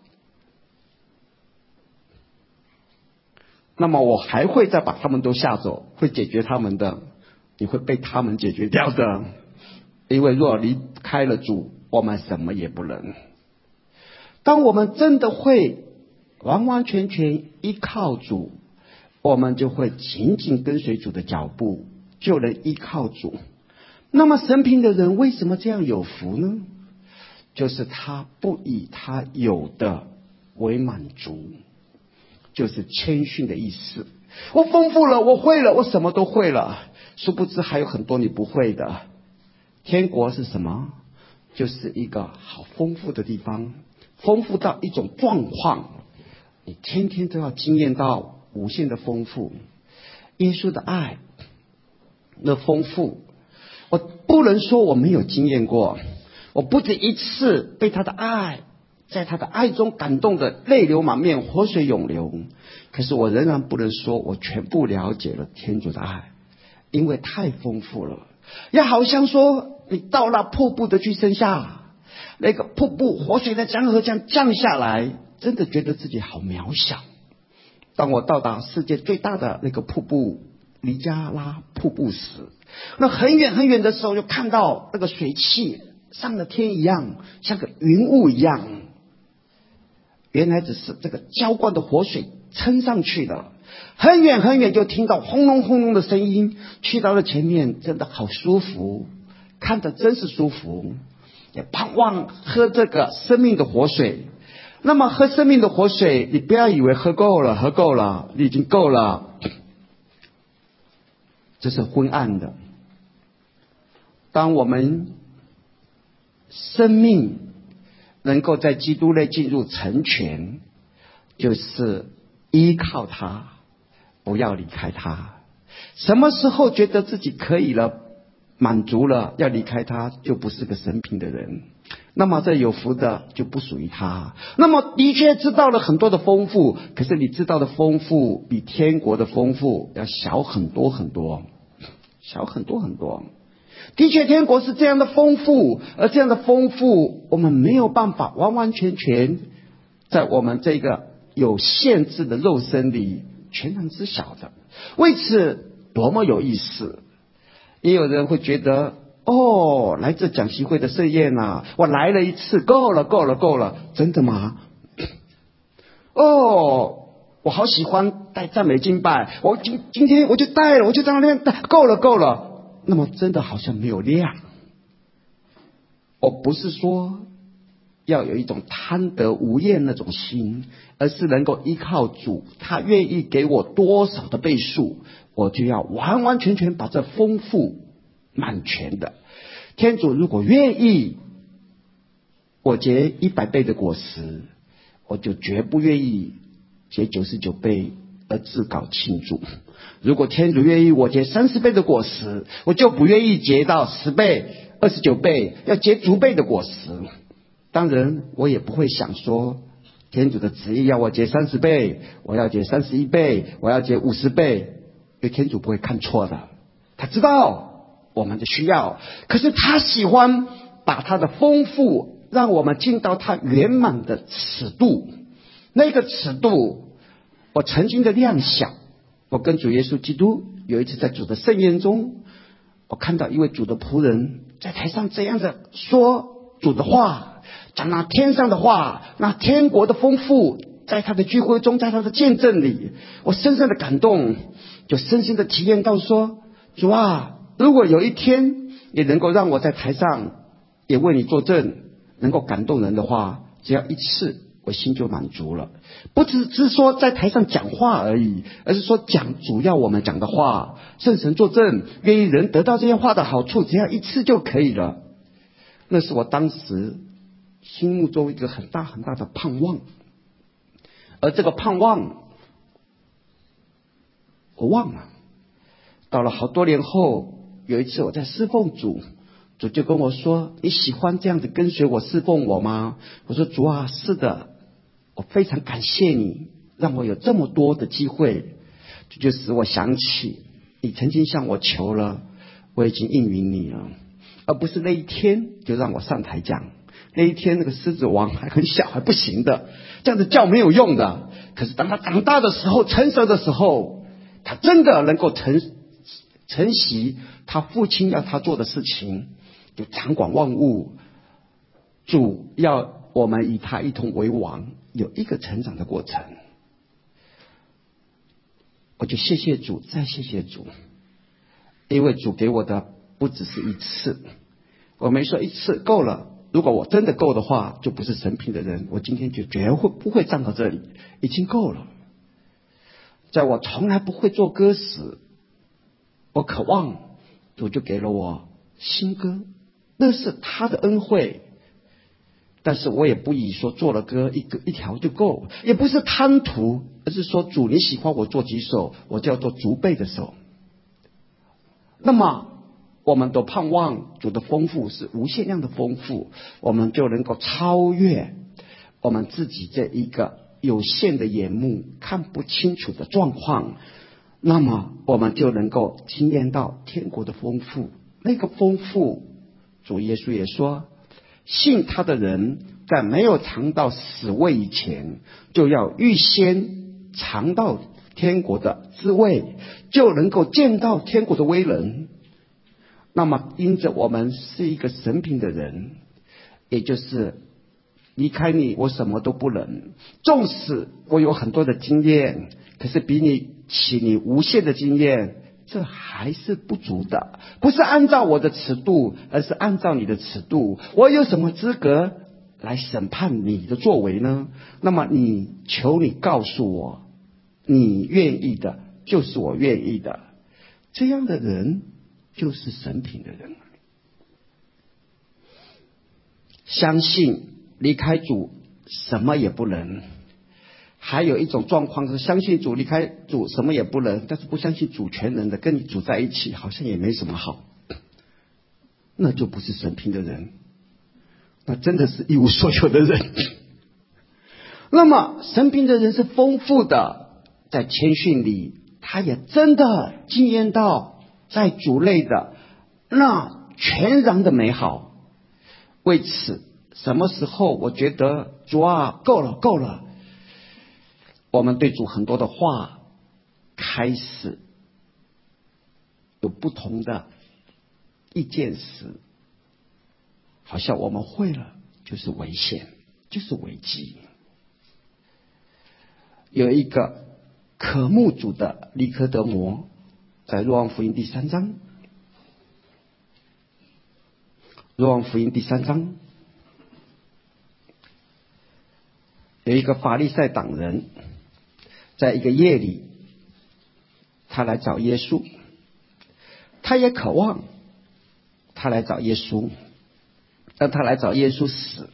Speaker 3: 那么我还会再把他们都吓走，会解决他们的，你会被他们解决掉的。因为若离开了主，我们什么也不能。当我们真的会完完全全依靠主，我们就会紧紧跟随主的脚步，就能依靠主。那么神凭的人为什么这样有福呢？就是他不以他有的为满足，就是谦逊的意思。我丰富了，我会了，我什么都会了，殊不知还有很多你不会的。天国是什么？就是一个好丰富的地方，丰富到一种状况，你天天都要经验到无限的丰富。耶稣的爱那丰富，我不能说我没有经验过，我不止一次被他的爱，在他的爱中感动的泪流满面，活水涌流。可是我仍然不能说我全部了解了天主的爱，因为太丰富了。也好像说你到那瀑布的巨声下，那个瀑布活水的江河这样降下来，真的觉得自己好渺小。当我到达世界最大的那个瀑布尼加拉瀑布时，那很远很远的时候，就看到那个水汽上了天一样，像个云雾一样。原来只是这个浇灌的活水撑上去了。很远很远就听到轰隆轰隆的声音，去到了前面，真的好舒服，看着真是舒服，也盼望喝这个生命的活水。那么喝生命的活水，你不要以为喝够了，你已经够了，这是昏暗的。当我们生命能够在基督内进入成全，就是依靠他，不要离开他。什么时候觉得自己可以了，满足了，要离开他，就不是个神凭的人。那么这有福的就不属于他。那么的确知道了很多的丰富，可是你知道的丰富比天国的丰富要小很多很多，小很多很多。的确天国是这样的丰富，而这样的丰富我们没有办法完完全全在我们这个有限制的肉身里全然知晓的。为此多么有意思。也有人会觉得，来这讲习会的盛宴啊，我来了一次，够了，真的吗？我好喜欢带赞美敬拜，我今天我就带了，我就在那边带，够了。那么真的好像没有量。我不是说要有一种贪得无厌那种心，而是能够依靠主，他愿意给我多少的倍数，我就要完完全全把这丰富满全的。天主如果愿意我结100倍的果实，我就绝不愿意结99倍而自搞庆祝。如果天主愿意我结30倍的果实，我就不愿意结到10倍、29倍，要结足倍的果实。当然我也不会想说天主的旨意要我结30倍，我要结31倍，我要结50倍，因为天主不会看错的，他知道我们的需要。可是他喜欢把他的丰富让我们进到他圆满的尺度。那个尺度，我曾经的亮想，我跟主耶稣基督有一次在主的盛宴中，我看到一位主的仆人在台上这样的说主的话，讲那天上的话，那天国的丰富，在他的聚会中，在他的见证里，我深深的感动，就深深的体验到说，主啊，如果有一天也能够让我在台上也为你作证，能够感动人的话，只要一次我心就满足了。不只是说在台上讲话而已，而是说讲主要我们讲的话，圣神作证，愿意人得到这些话的好处，只要一次就可以了。那是我当时心目中一个很大很大的盼望。而这个盼望我忘了，到了好多年后，有一次我在侍奉主，主就跟我说，你喜欢这样子跟随我侍奉我吗？我说主啊，是的，我非常感谢你让我有这么多的机会。这就使我想起你曾经向我求了，我已经应允你了，而不是那一天就让我上台讲。那一天那个狮子王还很小，还不行的，这样子叫没有用的。可是当他长大的时候，成熟的时候，他真的能够承袭他父亲要他做的事情，就掌管万物。主要我们以他一同为王，有一个成长的过程。我就谢谢主，再谢谢主，因为主给我的不只是一次。我没说一次够了，如果我真的够的话，就不是神品的人，我今天就绝不会站到这里，已经够了。在我从来不会做歌时，我渴望主就给了我新歌，那是他的恩惠。但是我也不以说做了歌一条就够，也不是贪图，而是说主你喜欢我做几首，我就要做足备的首。那么我们都盼望主的丰富是无限量的丰富，我们就能够超越我们自己这一个有限的眼目看不清楚的状况，那么我们就能够经验到天国的丰富。那个丰富，主耶稣也说，信他的人在没有尝到死味以前，就要预先尝到天国的滋味，就能够见到天国的威能。那么因着我们是一个神品的人，也就是离开你我什么都不能，纵使我有很多的经验，可是比你无限的经验，这还是不足的。不是按照我的尺度，而是按照你的尺度。我有什么资格来审判你的作为呢？那么求你告诉我，你愿意的就是我愿意的，这样的人就是神品的人。相信离开主什么也不能，还有一种状况是相信主离开主什么也不能，但是不相信主全能的，跟你主在一起好像也没什么好，那就不是神品的人，那真的是一无所有的人。那么神品的人是丰富的，在谦逊里他也真的经验到在主内的那全然的美好。为此什么时候我觉得主啊够了，我们对主很多的话开始有不同的意见时，好像我们会了就是危险，就是危机。有一个渴慕主的尼科德摩，在若望福音第3章，若望福音第3章，有一个法利赛党人，在一个夜里，他来找耶稣，他也渴望他来找耶稣，但他来找耶稣时，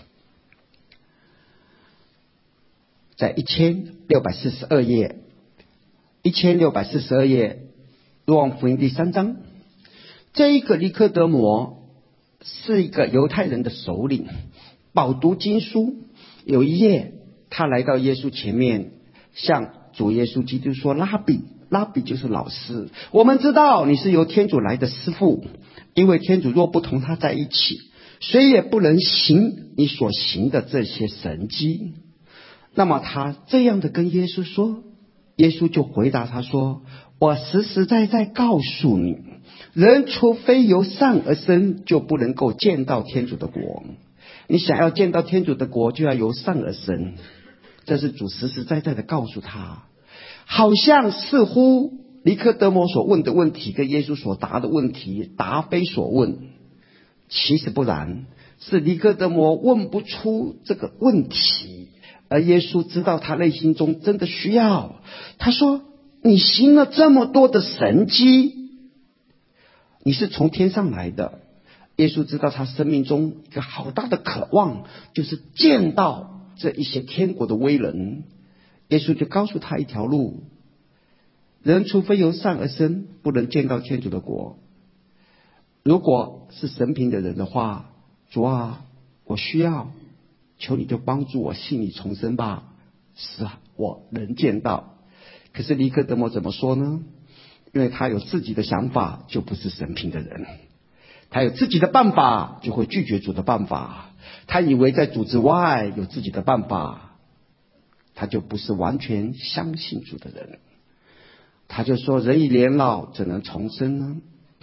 Speaker 3: 在1642页，1642页，若望福音第3章，这一个尼科德摩是一个犹太人的首领，饱读经书。有一夜，他来到耶稣前面，向主耶稣基督说：拉比就是老师，我们知道你是由天主来的师傅，因为天主若不同他在一起， 谁也不能行你所行的这些神迹。那么他这样的跟耶稣说，耶稣就回答他说，我实实在在告诉你，人除非由善而生，就不能够见到天主的国。你想要见到天主的国，就要由善而生。这是主实实在在的告诉他。好像似乎尼科德摩所问的问题跟耶稣所答的问题答非所问，其实不然，是尼科德摩问不出这个问题，而耶稣知道他内心中真的需要。他说，你行了这么多的神迹，你是从天上来的。耶稣知道他生命中一个好大的渴望，就是见到这一些天国的威能。耶稣就告诉他一条路，人除非由善而生，不能见到天主的国。如果是神凭的人的话，主啊，我需要，求你就帮助我信你重生吧。是啊，我能见到。可是尼科德摩怎么说呢？因为他有自己的想法，就不是神凭的人。他有自己的办法，就会拒绝主的办法。他以为在主之外有自己的办法，他就不是完全相信主的人。他就说，人已年老，怎能重生呢？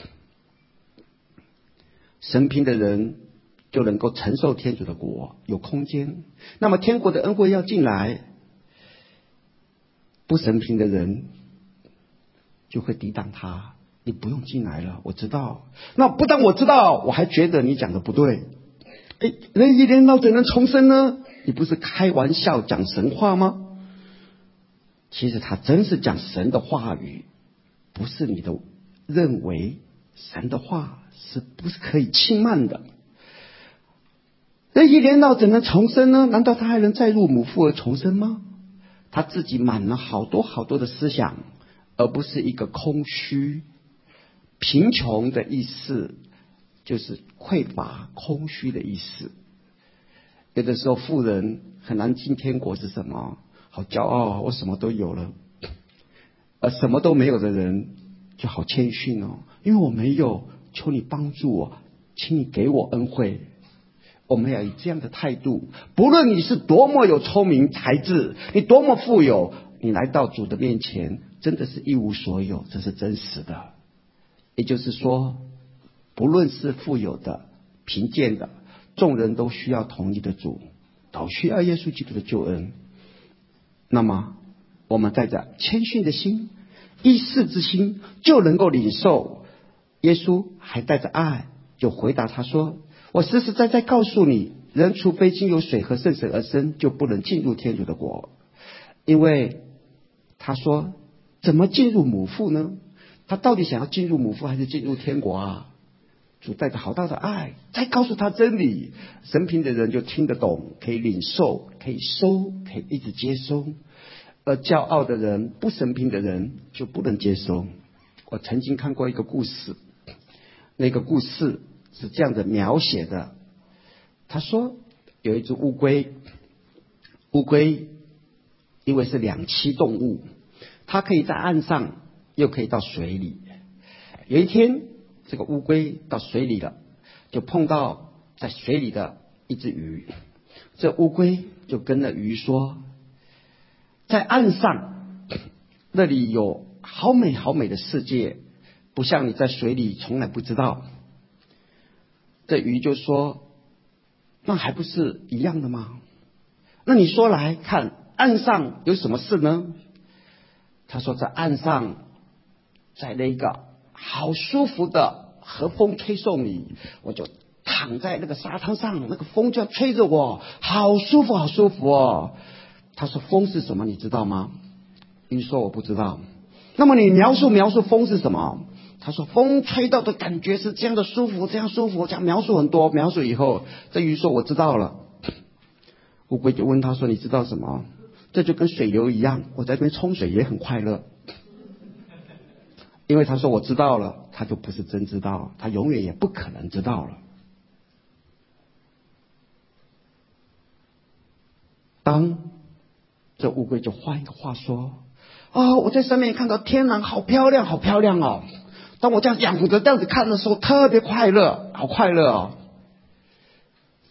Speaker 3: 神凭的人就能够承受天主的国，有空间。那么天国的恩惠要进来，不神凭的人就会抵挡他。你不用进来了，我知道。那不但我知道，我还觉得你讲的不对。人已年老怎能重生呢？你不是开玩笑讲神话吗？其实他真是讲神的话语，不是你的认为。神的话是不是可以轻慢的？人已年老怎能重生呢？难道他还能再入母腹而重生吗？他自己满了好多好多的思想，而不是一个空虚。贫穷的意思就是匮乏空虚的意思。有的时候富人很难进天国是什么？好骄傲，我什么都有了。而什么都没有的人就好谦逊哦，因为我没有，求你帮助我，请你给我恩惠。我们要以这样的态度，不论你是多么有聪明才智，你多么富有，你来到主的面前真的是一无所有，这是真实的。也就是说，不论是富有的贫贱的，众人都需要同一的主，都需要耶稣基督的救恩。那么我们带着谦逊的心，依恃之心，就能够领受。耶稣还带着爱，就回答他说，我实实在在告诉你，人除非经由水和圣神而生，就不能进入天主的国。因为他说，怎么进入母腹呢？他到底想要进入母腹还是进入天国啊？主带着好大的爱再告诉他真理，神凭的人就听得懂，可以领受，可以收，可以一直接收。而骄傲的人，不神凭的人就不能接收。我曾经看过一个故事，那个故事是这样的描写的。他说有一只乌龟，乌龟因为是两栖动物，它可以在岸上又可以到水里。有一天这个乌龟到水里了，就碰到在水里的一只鱼。这乌龟就跟那鱼说，在岸上那里有好美好美的世界，不像你在水里从来不知道。这鱼就说，那还不是一样的吗？那你说来看，岸上有什么事呢？他说，在岸上，在那个好舒服的和风吹送你，我就躺在那个沙滩上，那个风就要吹着我，好舒服好舒服哦。他说，风是什么你知道吗？鱼说，我不知道。那么你描述风是什么？他说，风吹到的感觉是这样的舒服，这样舒服，这样描述很多。描述以后，这鱼说，我知道了。乌龟就问他说，你知道什么？这就跟水流一样，我在那边冲水也很快乐。因为他说我知道了，他就不是真知道，他永远也不可能知道了。当这乌龟就换一个话说，我在上面看到天蓝，好漂亮好漂亮哦。当我这样仰着这样子看的时候，特别快乐，好快乐哦。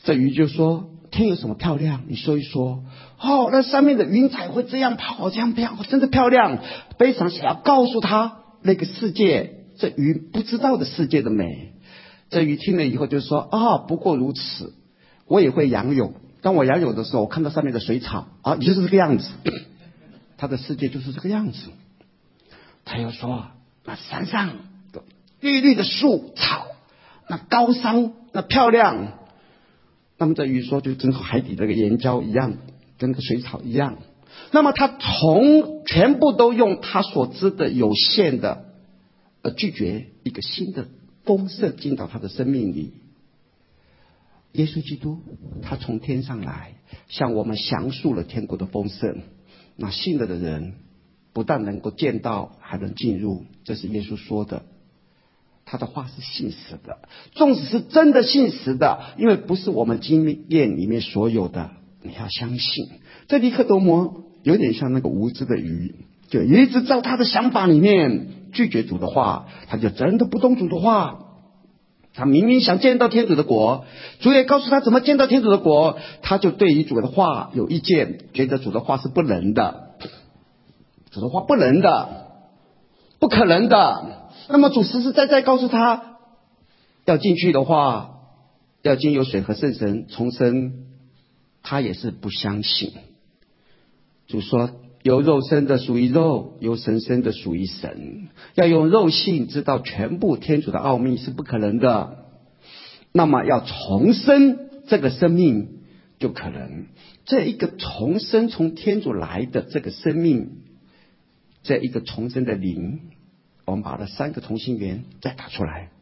Speaker 3: 这鱼就说：天有什么漂亮？你说一说。哦，那上面的云彩会这样跑，这样飘，真的漂亮。非常想要告诉他那个世界，这鱼不知道的世界的美。这鱼听了以后就说：啊，不过如此。我也会仰泳，当我仰泳的时候，我看到上面的水草啊，你就是这个样子。他的世界就是这个样子。他又说：那山上的绿绿的树草，那高山那漂亮。那么这鱼说，就跟海底这个岩礁一样，跟那个水草一样。那么他全部都用他所知的有限的，拒绝一个新的丰盛进到他的生命里。耶稣基督他从天上来，向我们详述了天国的丰盛。那信了的人不但能够见到，还能进入，这是耶稣说的。他的话是信实的，纵使是真的信实的，因为不是我们经验里面所有的，你要相信。这尼科德摩有点像那个无知的鱼，就一直照他的想法里面拒绝主的话，他就真的不懂主的话。他明明想见到天主的国，主也告诉他怎么见到天主的国，他就对于主的话有意见，觉得主的话是不能的，主的话不能的，不可能的。那么主实实在在告诉他，要进去的话，要经由水和圣神重生，他也是不相信。主说，由肉生的属于肉，由神生的属于神。要用肉性知道全部天主的奥秘是不可能的。那么要重生这个生命就可能。这一个重生从天主来的这个生命，这一个重生的灵，我们把这三个同心圆再打出来。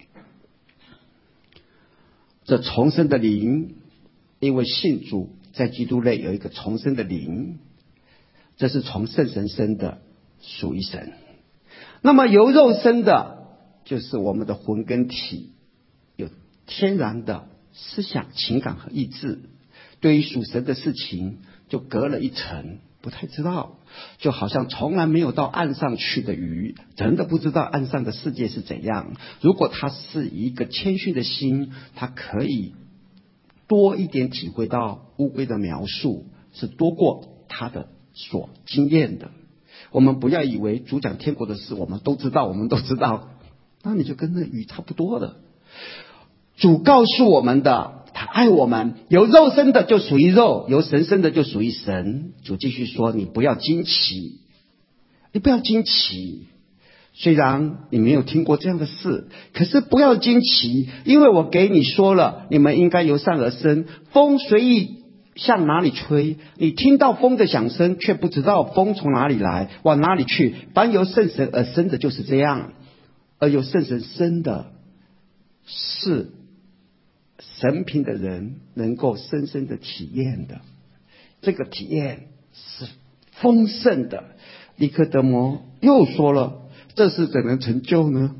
Speaker 3: 这重生的灵，因为信主在基督内有一个重生的灵，这是从圣神生的，属于神。那么由肉生的，就是我们的魂跟体，有天然的思想、情感和意志，对于属神的事情就隔了一层，不太知道，就好像从来没有到岸上去的鱼，真的不知道岸上的世界是怎样。如果他是一个谦逊的心，他可以多一点体会到乌龟的描述是多过他的所经验的。我们不要以为主讲天国的事我们都知道，那你就跟那鱼差不多了。主告诉我们的，他爱我们，由肉生的就属于肉，由神生的就属于神。主继续说，你不要惊奇，你不要惊奇。虽然你没有听过这样的事，可是不要惊奇，因为我给你说了，你们应该由善而生。风随意向哪里吹，你听到风的响声，却不知道风从哪里来，往哪里去。凡由圣神而生的就是这样，而由圣神生的是神凭的人能够深深的体验的，这个体验是丰盛的。尼科德摩又说了，这是怎能成就呢？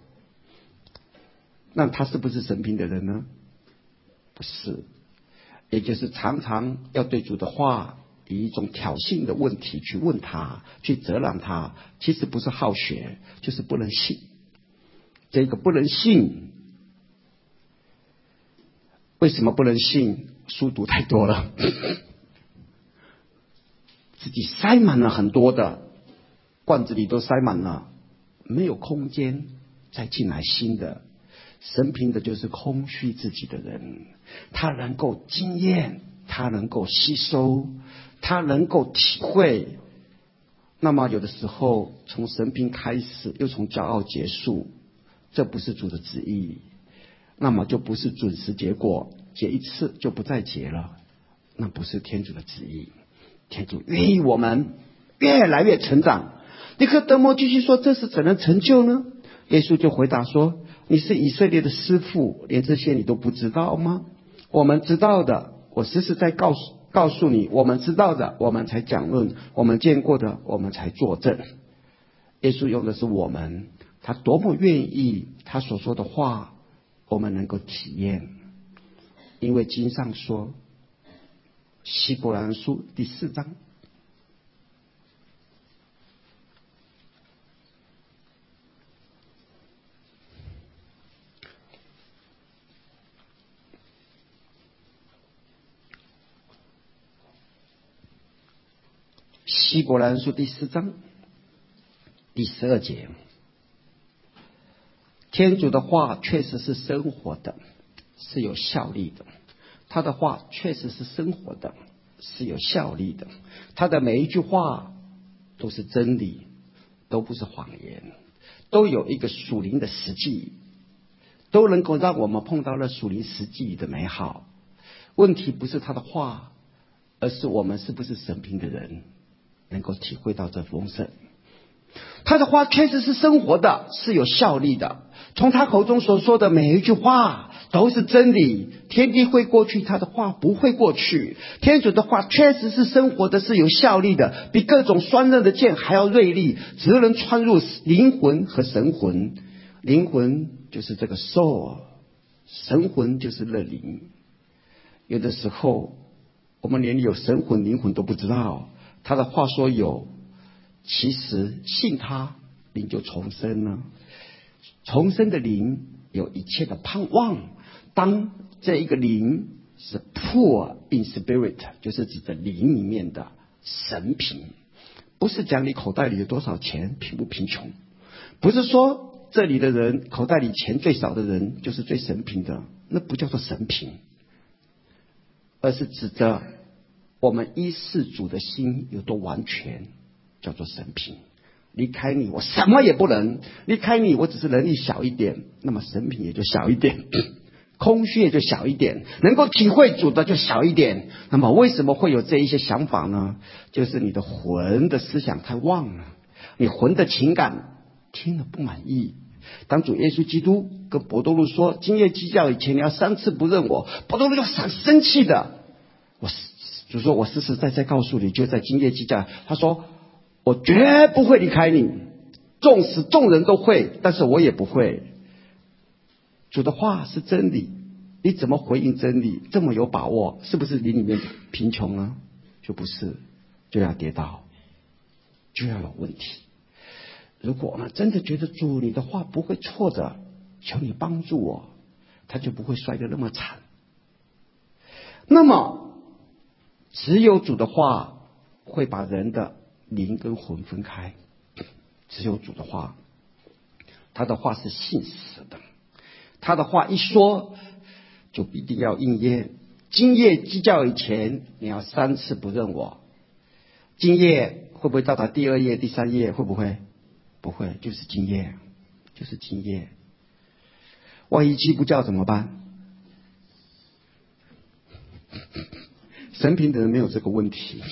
Speaker 3: 那他是不是神凭的人呢？不是，也就是常常要对主的话以一种挑衅的问题去问他，去责难他，其实不是好学，就是不能信。这个不能信，为什么不能信？书读太多了，自己塞满了很多的罐子里都塞满了，没有空间再进来新的。神凭的就是空虚自己的人，他能够经验，他能够吸收，他能够体会。那么有的时候从神凭开始，又从骄傲结束，这不是主的旨意，那么就不是准时结果，结一次就不再结了，那不是天主的旨意。天主愿意我们越来越成长。尼科德摩继续说，这是怎能成就呢？耶稣就回答说，你是以色列的师傅，连这些你都不知道吗？我们知道的，我时时在告诉你，我们知道的我们才讲论，我们见过的我们才作证。耶稣用的是我们，他多么愿意他所说的话我们能够体验。因为经上说，希伯来书第4章希伯来人书第4章第12节，天主的话确实是生活的，是有效力的。他的话确实是生活的，是有效力的。他的每一句话都是真理，都不是谎言，都有一个属灵的实际，都能够让我们碰到了属灵实际的美好。问题不是他的话，而是我们是不是神凭的人能够体会到这丰盛。他的话确实是生活的，是有效力的。从他口中所说的每一句话都是真理。天地会过去，他的话不会过去。天主的话确实是生活的，是有效力的，比各种双刃的剑还要锐利，只能穿入灵魂和神魂。灵魂就是这个 soul， 神魂就是那灵。有的时候我们连有神魂灵魂都不知道，他的话说有，其实信他灵就重生了。重生的灵有一切的盼望。当这一个灵是 poor in spirit， 就是指着灵里面的神贫，不是讲你口袋里有多少钱贫不贫穷，不是说这里的人口袋里钱最少的人就是最神贫的，那不叫做神贫，而是指着我们依世主的心有多完全，叫做神贫。离开你我什么也不能，离开你我只是能力小一点，那么神品也就小一点，空虚也就小一点，能够体会主的就小一点。那么为什么会有这一些想法呢？就是你的魂的思想太旺了，你魂的情感听了不满意。当主耶稣基督跟伯多禄说今夜鸡叫以前你要3次不认我，伯多禄就很生气的，主说我实实在在告诉你，就在今夜鸡叫，他说我绝不会离开你，纵使众人都会，但是我也不会。主的话是真理，你怎么回应真理这么有把握？是不是你里面贫穷呢？就不是，就要跌倒，就要有问题。如果我们真的觉得主你的话不会错的，求你帮助我，他就不会摔得那么惨。那么只有主的话会把人的灵跟魂分开，只有主的话，他的话是信实的，他的话一说就必定要应验。今夜鸡叫以前你要3次不认我，今夜会不会到达第2夜第3夜？会不会？不会，就是今夜，就是今夜。万一鸡不叫怎么办？神凭的人没有这个问题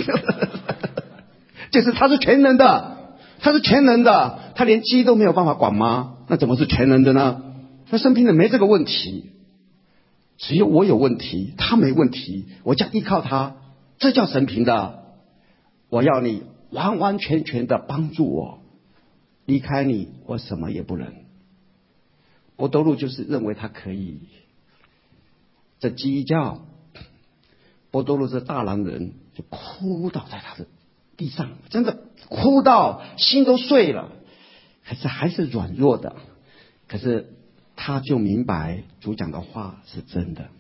Speaker 3: 就是他是全能的，他是全能的，他连鸡都没有办法管吗？那怎么是全能的呢？那神凭的没这个问题，只有我有问题，他没问题，我将依靠他，这叫神凭的。我要你完完全全的帮助我，离开你我什么也不能。伯多禄就是认为他可以，这鸡一叫，伯多禄这大男人就哭倒在他的地上，真的哭到心都碎了，可是还是软弱的。可是他就明白主讲的话是真的。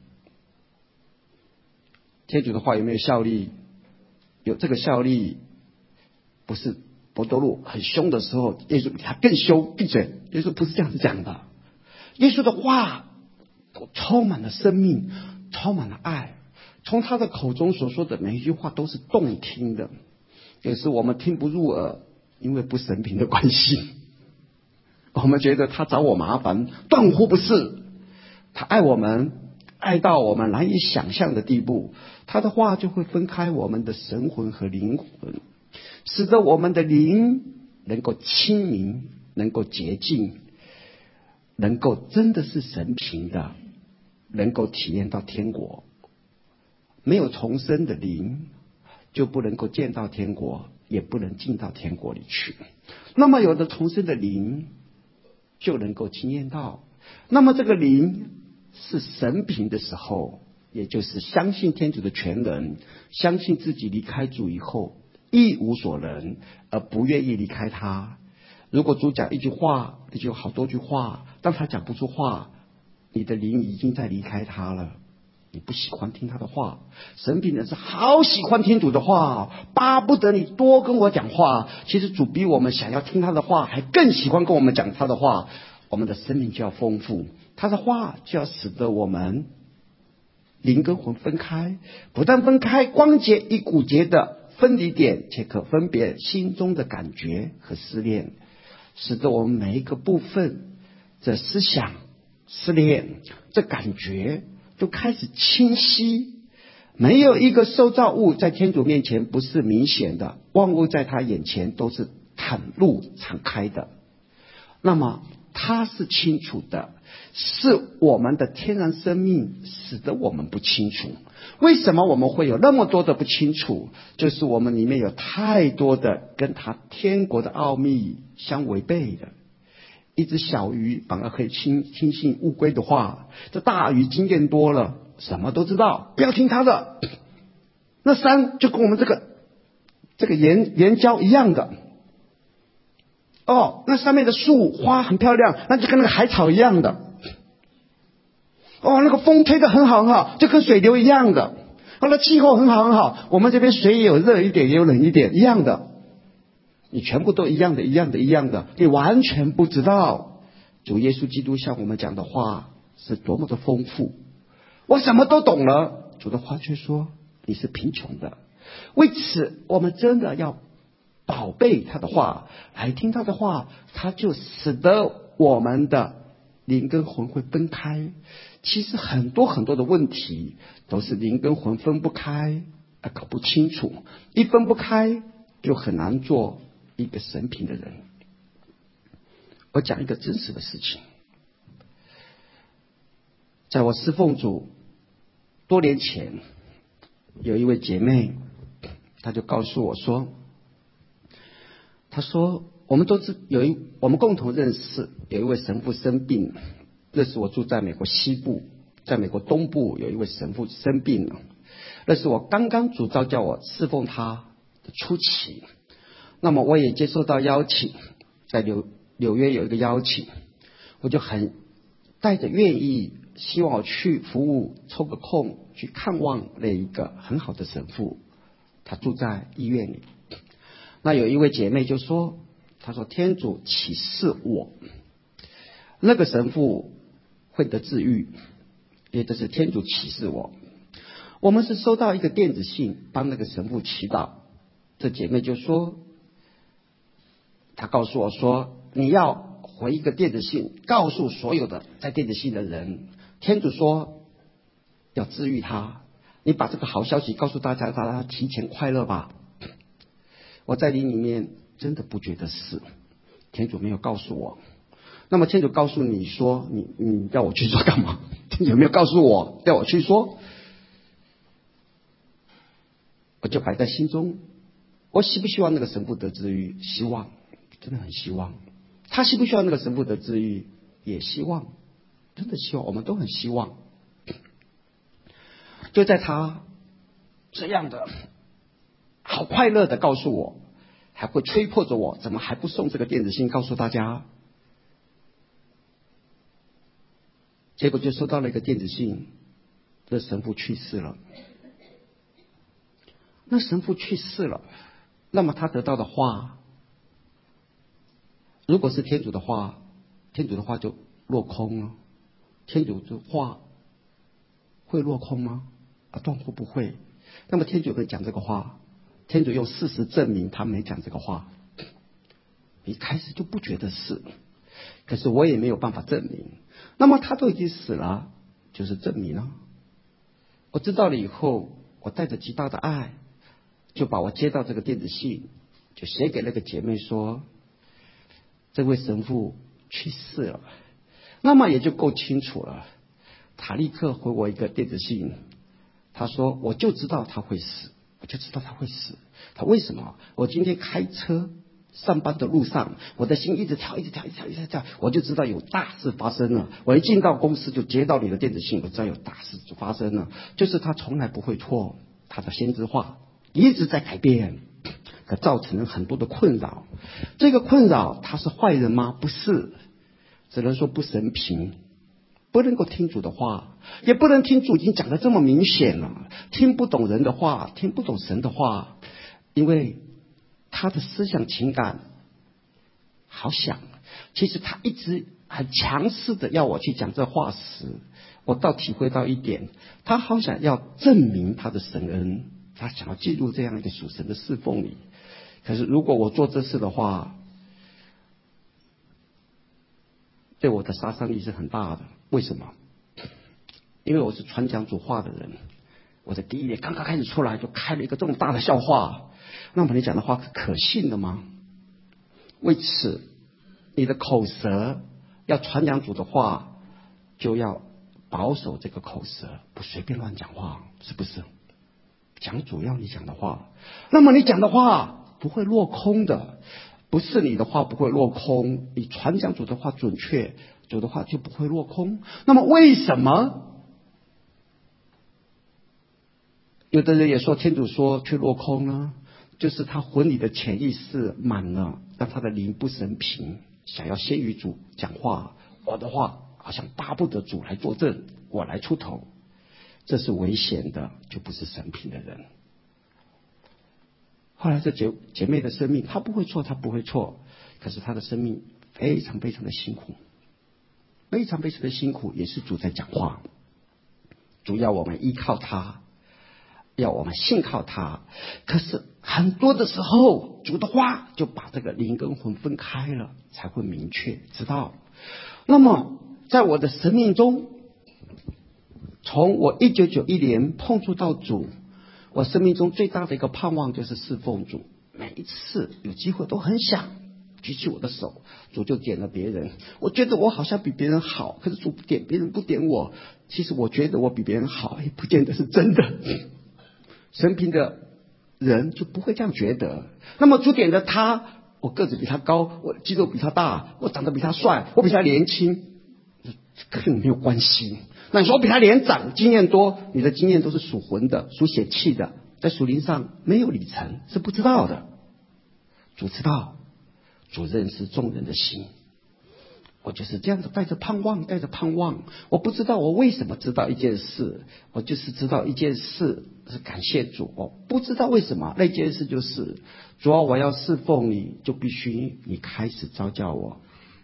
Speaker 3: 天主的话有没有效力？有这个效力，不是伯多禄很凶的时候，耶稣比他更凶，闭嘴。耶稣不是这样子讲的，耶稣的话充满了生命，充满了爱，从他的口中所说的每一句话都是动听的，也是我们听不入耳，因为不神凭的关系。我们觉得他找我麻烦，断乎不是。他爱我们，爱到我们难以想象的地步，他的话就会分开我们的神魂和灵魂，使得我们的灵能够清明，能够洁净，能够真的是神凭的，能够体验到天国。没有重生的灵就不能够见到天国，也不能进到天国里去。那么有了重生的灵就能够经验到，那么这个灵是神凭的时候，也就是相信天主的全能，相信自己离开主以后一无所能，而不愿意离开他。如果主讲一句话，你就有好多句话，当他讲不出话，你的灵已经在离开他了， 你不喜欢听他的话。神品人是好喜欢听主的话，巴不得你多跟我讲话。其实主比我们想要听他的话还更喜欢跟我们讲他的话，我们的生命就要丰富，他的话就要使得我们灵跟魂分开，不但分开，光洁与骨节的分离点，且可分别心中的感觉和思念，使得我们每一个部分这思想、思念、这感觉都开始清晰。没有一个受造物在天主面前不是明显的，万物在他眼前都是袒露敞开的。那么他是清楚的，是我们的天然生命使得我们不清楚。为什么我们会有那么多的不清楚？就是我们里面有太多的跟他天国的奥秘相违背的。一只小鱼反而可以听信乌龟的话，这大鱼经验多了，什么都知道，不要听他的。那山就跟我们这个岩礁一样的。那上面的树花很漂亮，那就跟那个海草一样的。那个风吹得很好很好，就跟水流一样的。那气候很好很好，我们这边水也有热一点也有冷一点，一样的。你全部都一样的，你完全不知道主耶稣基督向我们讲的话是多么的丰富。我什么都懂了，主的话却说你是贫穷的。为此我们真的要宝贝他的话，来听他的话，他就使得我们的灵跟魂会分开。其实很多很多的问题都是灵跟魂分不开，搞不清楚，一分不开就很难做一个神品的人。我讲一个真实的事情，在我侍奉主多年前，有一位姐妹，她就告诉我说，她说我们共同认识有一位神父生病了。那时我住在美国西部，在美国东部有一位神父生病了。那是我刚刚主召叫我侍奉他的初期。那么我也接受到邀请，在纽约有一个邀请，我就很带着愿意，希望我去服务，抽个空去看望那一个很好的神父，他住在医院里。那有一位姐妹就说，她说天主启示我，那个神父会得治愈，也就是天主启示我。我们是收到一个电子信，帮那个神父祈祷。这姐妹就说，她告诉我说，你要回一个电子信，告诉所有的在电子信的人，天主说要治愈他，你把这个好消息告诉大家，让他提前快乐吧。我在灵里面真的不觉得是，天主没有告诉我。那么天主告诉你说，你要我去说干嘛？天主有没有告诉我要我去说？我就摆在心中，我希不希望那个神父得治愈？希望，真的很希望。他希不希望那个神父得治愈？也希望，真的希望，我们都很希望。就在他这样的好快乐的告诉我，还会催迫着我，怎么还不送这个电子信告诉大家？结果就收到了一个电子信，这神父去世了。那神父去世了，那么他得到的话，如果是天主的话，天主的话就落空了。天主的话会落空吗？断乎不会。那么天主会讲这个话，天主用事实证明他没讲这个话。一开始就不觉得是，可是我也没有办法证明。那么他都已经死了，就是证明了。我知道了以后，我带着极大的爱，就把我接到这个电子信，就写给那个姐妹说，这位神父去世了。那么也就够清楚了。他立刻回我一个电子信，他说我就知道他会死，我就知道他会死。他为什么？我今天开车上班的路上，我的心一直跳，我就知道有大事发生了。我一进到公司就接到你的电子信，我知道有大事就发生了。就是他从来不会错，他的先知话一直在改变，可造成了很多的困扰。这个困扰他是坏人吗？不是，只能说不神平。
Speaker 4: 不能够听主的话，也不能听主已经讲得这么明显了，听不懂人的话，听不懂神的话，因为他的思想情感好想，其实他一直很强势的要我去讲这话时，我倒体会到一点，他好想要证明他的神恩，他想要进入这样一个属神的侍奉里。可是如果我做这事的话，对我的杀伤力是很大的。为什么？因为我是传讲主话的人，我的第一年刚刚开始出来就开了一个这么大的笑话，那么你讲的话是可信的吗？为此你的口舌要传讲主的话，就要保守这个口舌，不随便乱讲话，是不是？讲主要你讲的话，那么你讲的话不会落空的，不是你的话不会落空，你传讲主的话准确，主的话就不会落空。那么为什么有的人也说天主说却落空呢？就是他魂里的潜意识满了，让他的灵不生平，想要先于主讲话，我的话好像巴不得主来作证，我来出头，这是危险的，就不是神品的人。后来这姐妹的生命，她不会错，她不会错，可是她的生命非常非常的辛苦，非常非常的辛苦，也是主在讲话，主要我们依靠他，要我们信靠他。可是很多的时候，主的话就把这个灵跟魂分开了，才会明确知道。那么在我的生命中，从我1991年碰触到主，我生命中最大的一个盼望就是侍奉主。每一次有机会都很想举起我的手，主就点了别人。我觉得我好像比别人好，可是主不点别人，不点我。其实我觉得我比别人好，也不见得是真的。神品的人就不会这样觉得。那么主点的他，我个子比他高，我肌肉比他大，我长得比他帅，我比他年轻，根本没有关系。那你说我比他年长，经验多，你的经验都是属魂的，属血气的，在属灵上没有里程，是不知道的。主知道，主认识众人的心。我就是这样子带着盼望，带着盼望。我不知道我为什么知道一件事，我就是知道一件事是感谢主。我不知道为什么，那件事就是主啊，我要侍奉你，就必须你开始召叫我。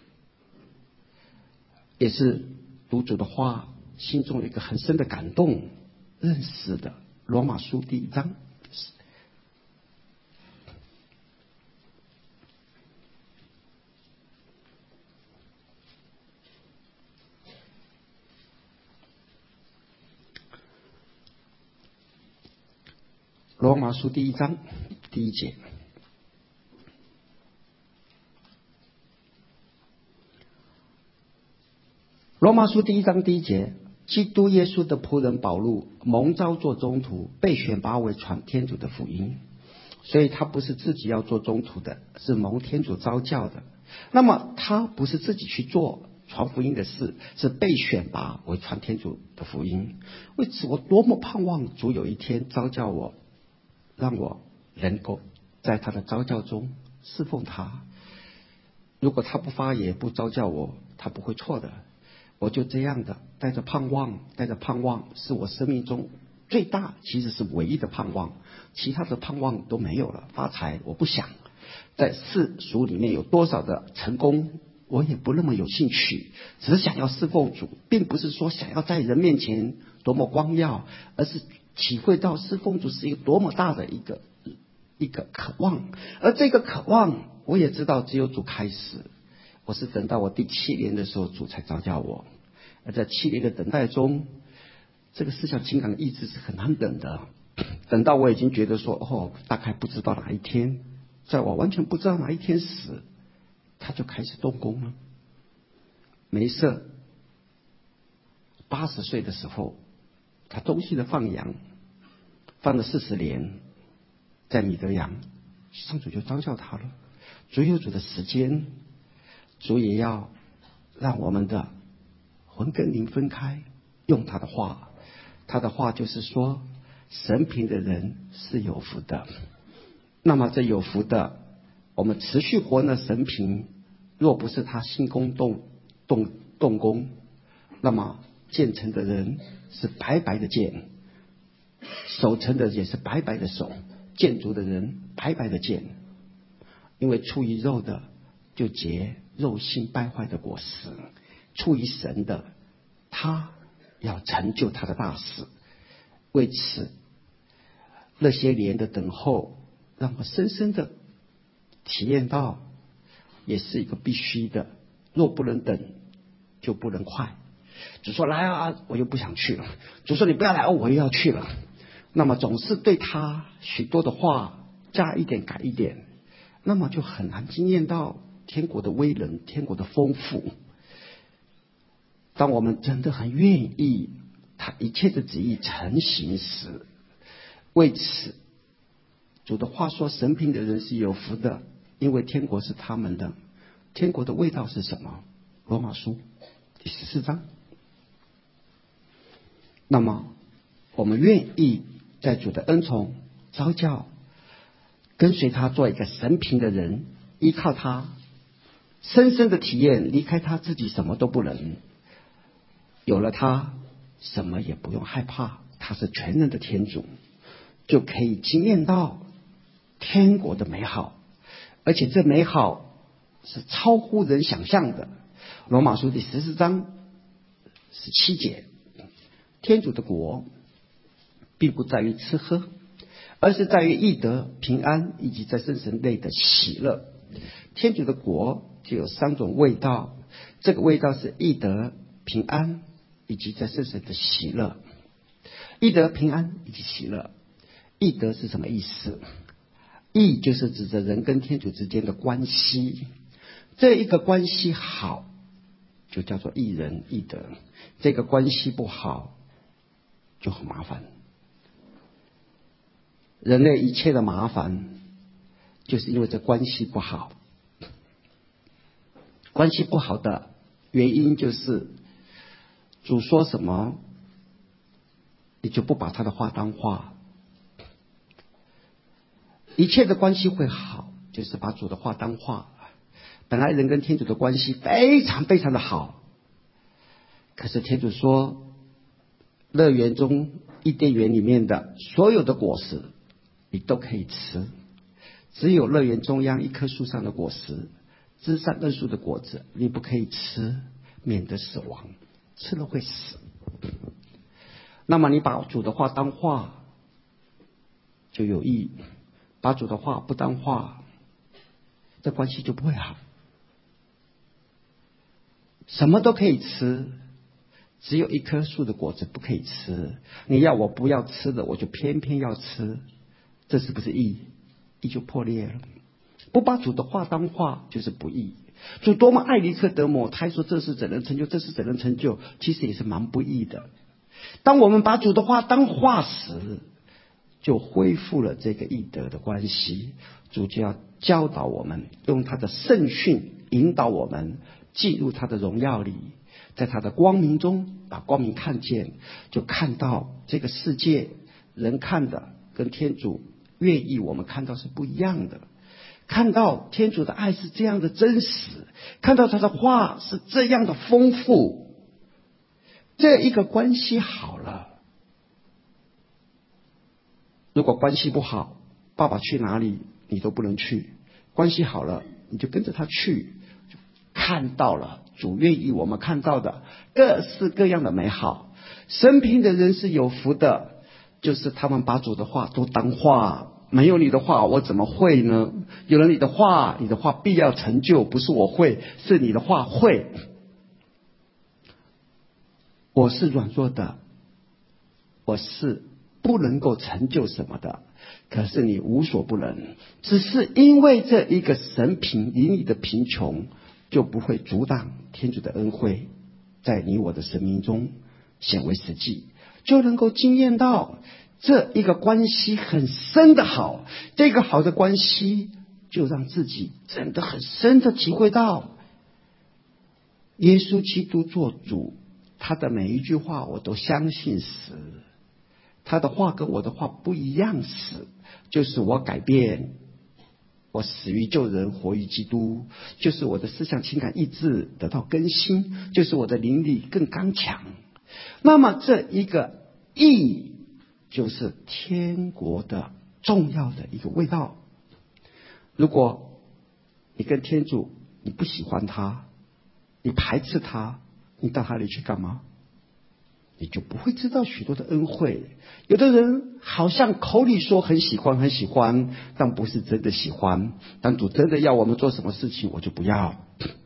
Speaker 4: 也是读主的话，心中有一个很深的感动，认识的罗马书第1章。罗马书第1章第1节，罗马书第1章第1节，基督耶稣的仆人保禄蒙召做宗徒，被选拔为传天主的福音。所以他不是自己要做宗徒的，是蒙天主召叫的。那么他不是自己去做传福音的事，是被选拔为传天主的福音。为此我多么盼望主有一天召叫我，让我能够在他的召叫中侍奉他。如果他不发言不召叫我，他不会错的。我就这样的带着盼望，带着盼望，是我生命中最大其实是唯一的盼望，其他的盼望都没有了。发财我不想，在世俗里面有多少的成功我也不那么有兴趣，只想要侍奉主，并不是说想要在人面前多么光耀，而是体会到侍奉主是一个多么大的一个渴望。而这个渴望我也知道只有主开始，我是等到我第7年的时候主才召叫我。而在7年的等待中，这个思想情感的意志是很难等的，等到我已经觉得说大概不知道哪一天，在我完全不知道哪一天时，他就开始动工了。梅瑟80岁的时候，他忠心的放羊，放了40年，在米德扬，上主就召叫他了。主有主的时间，主也要让我们的魂跟灵分开，用他的话。他的话就是说，神凭的人是有福的。那么这有福的，我们持续活呢神凭，若不是他心工动工， 那么建成的人是白白的建，守成的也是白白的守，建筑的人白白的建。因为出于肉的就结肉性败坏的果实，出于神的他要成就他的大事。为此那些年的等候让我深深的体验到，也是一个必须的，若不能等就不能快。主说来啊，我又不想去了，主说你不要来，我又要去了。那么总是对他许多的话加一点改一点，那么就很难经验到天国的威能，天国的丰富。当我们真的很愿意他一切的旨意成行时，为此主的话说，神贫的人是有福的，因为天国是他们的。天国的味道是什么？罗马书第14章。那么我们愿意在主的恩宠召教，跟随他做一个神贫的人，依靠他，深深的体验离开他自己什么都不能，有了他什么也不用害怕，他是全能的天主，就可以经验到天国的美好，而且这美好是超乎人想象的。罗马书第14章17节，天主的国并不在于吃喝，而是在于义德、平安以及在圣神内的喜乐。天主的国就有3种味道，这个味道是义德、平安以及在圣神的喜乐。义德、平安以及喜乐。义德是什么意思？义就是指着人跟天主之间的关系，这一个关系好就叫做义人义德，这个关系不好就很麻烦。人类一切的麻烦就是因为这关系不好。关系不好的原因就是主说什么你就不把他的话当话。一切的关系会好，就是把主的话当话。本来人跟天主的关系非常非常的好，可是天主说乐园中伊甸园里面的所有的果实你都可以吃，只有乐园中央一棵树上的果实，知善恶树的果子你不可以吃，免得死亡，吃了会死。那么你把主的话当话就有益，把主的话不当话，这关系就不会好。什么都可以吃，只有一棵树的果子不可以吃，你要我不要吃的，我就偏偏要吃，这是不是义？义就破裂了。不把主的话当话就是不义。主多么爱尼科德摩，他说这是怎能成就，这是怎能成就，其实也是蛮不义的。当我们把主的话当话时，就恢复了这个义德的关系。主就要教导我们，用他的圣训引导我们进入他的荣耀里，在他的光明中把光明看见，就看到这个世界人看的跟天主愿意我们看到是不一样的，看到天主的爱是这样的真实，看到他的话是这样的丰富。这一个关系好了，如果关系不好，爸爸去哪里你都不能去，关系好了你就跟着他去，就看到了主愿意我们看到的各式各样的美好。生平的人是有福的，就是他们把主的话都当话。没有你的话我怎么会呢？有了你的话，你的话必要成就，不是我会，是你的话会。我是软弱的，我是不能够成就什么的，可是你无所不能。只是因为这一个神贫以你的贫穷，就不会阻挡天主的恩惠在你我的生命中显为实际，就能够经验到这一个关系很深的好。这个好的关系就让自己真的很深的体会到耶稣基督做主，他的每一句话我都相信时，他的话跟我的话不一样时，就是我改变， 我死于救人，活于基督，就是我的思想、情感、意志得到更新，就是我的灵力更刚强。那么这一个义，就是天国的重要的一个味道。如果你跟天主，你不喜欢他，你排斥他，你到他里去干嘛？你就不会知道许多的恩惠。有的人好像口里说很喜欢很喜欢，但不是真的喜欢。当主真的要我们做什么事情，我就不要。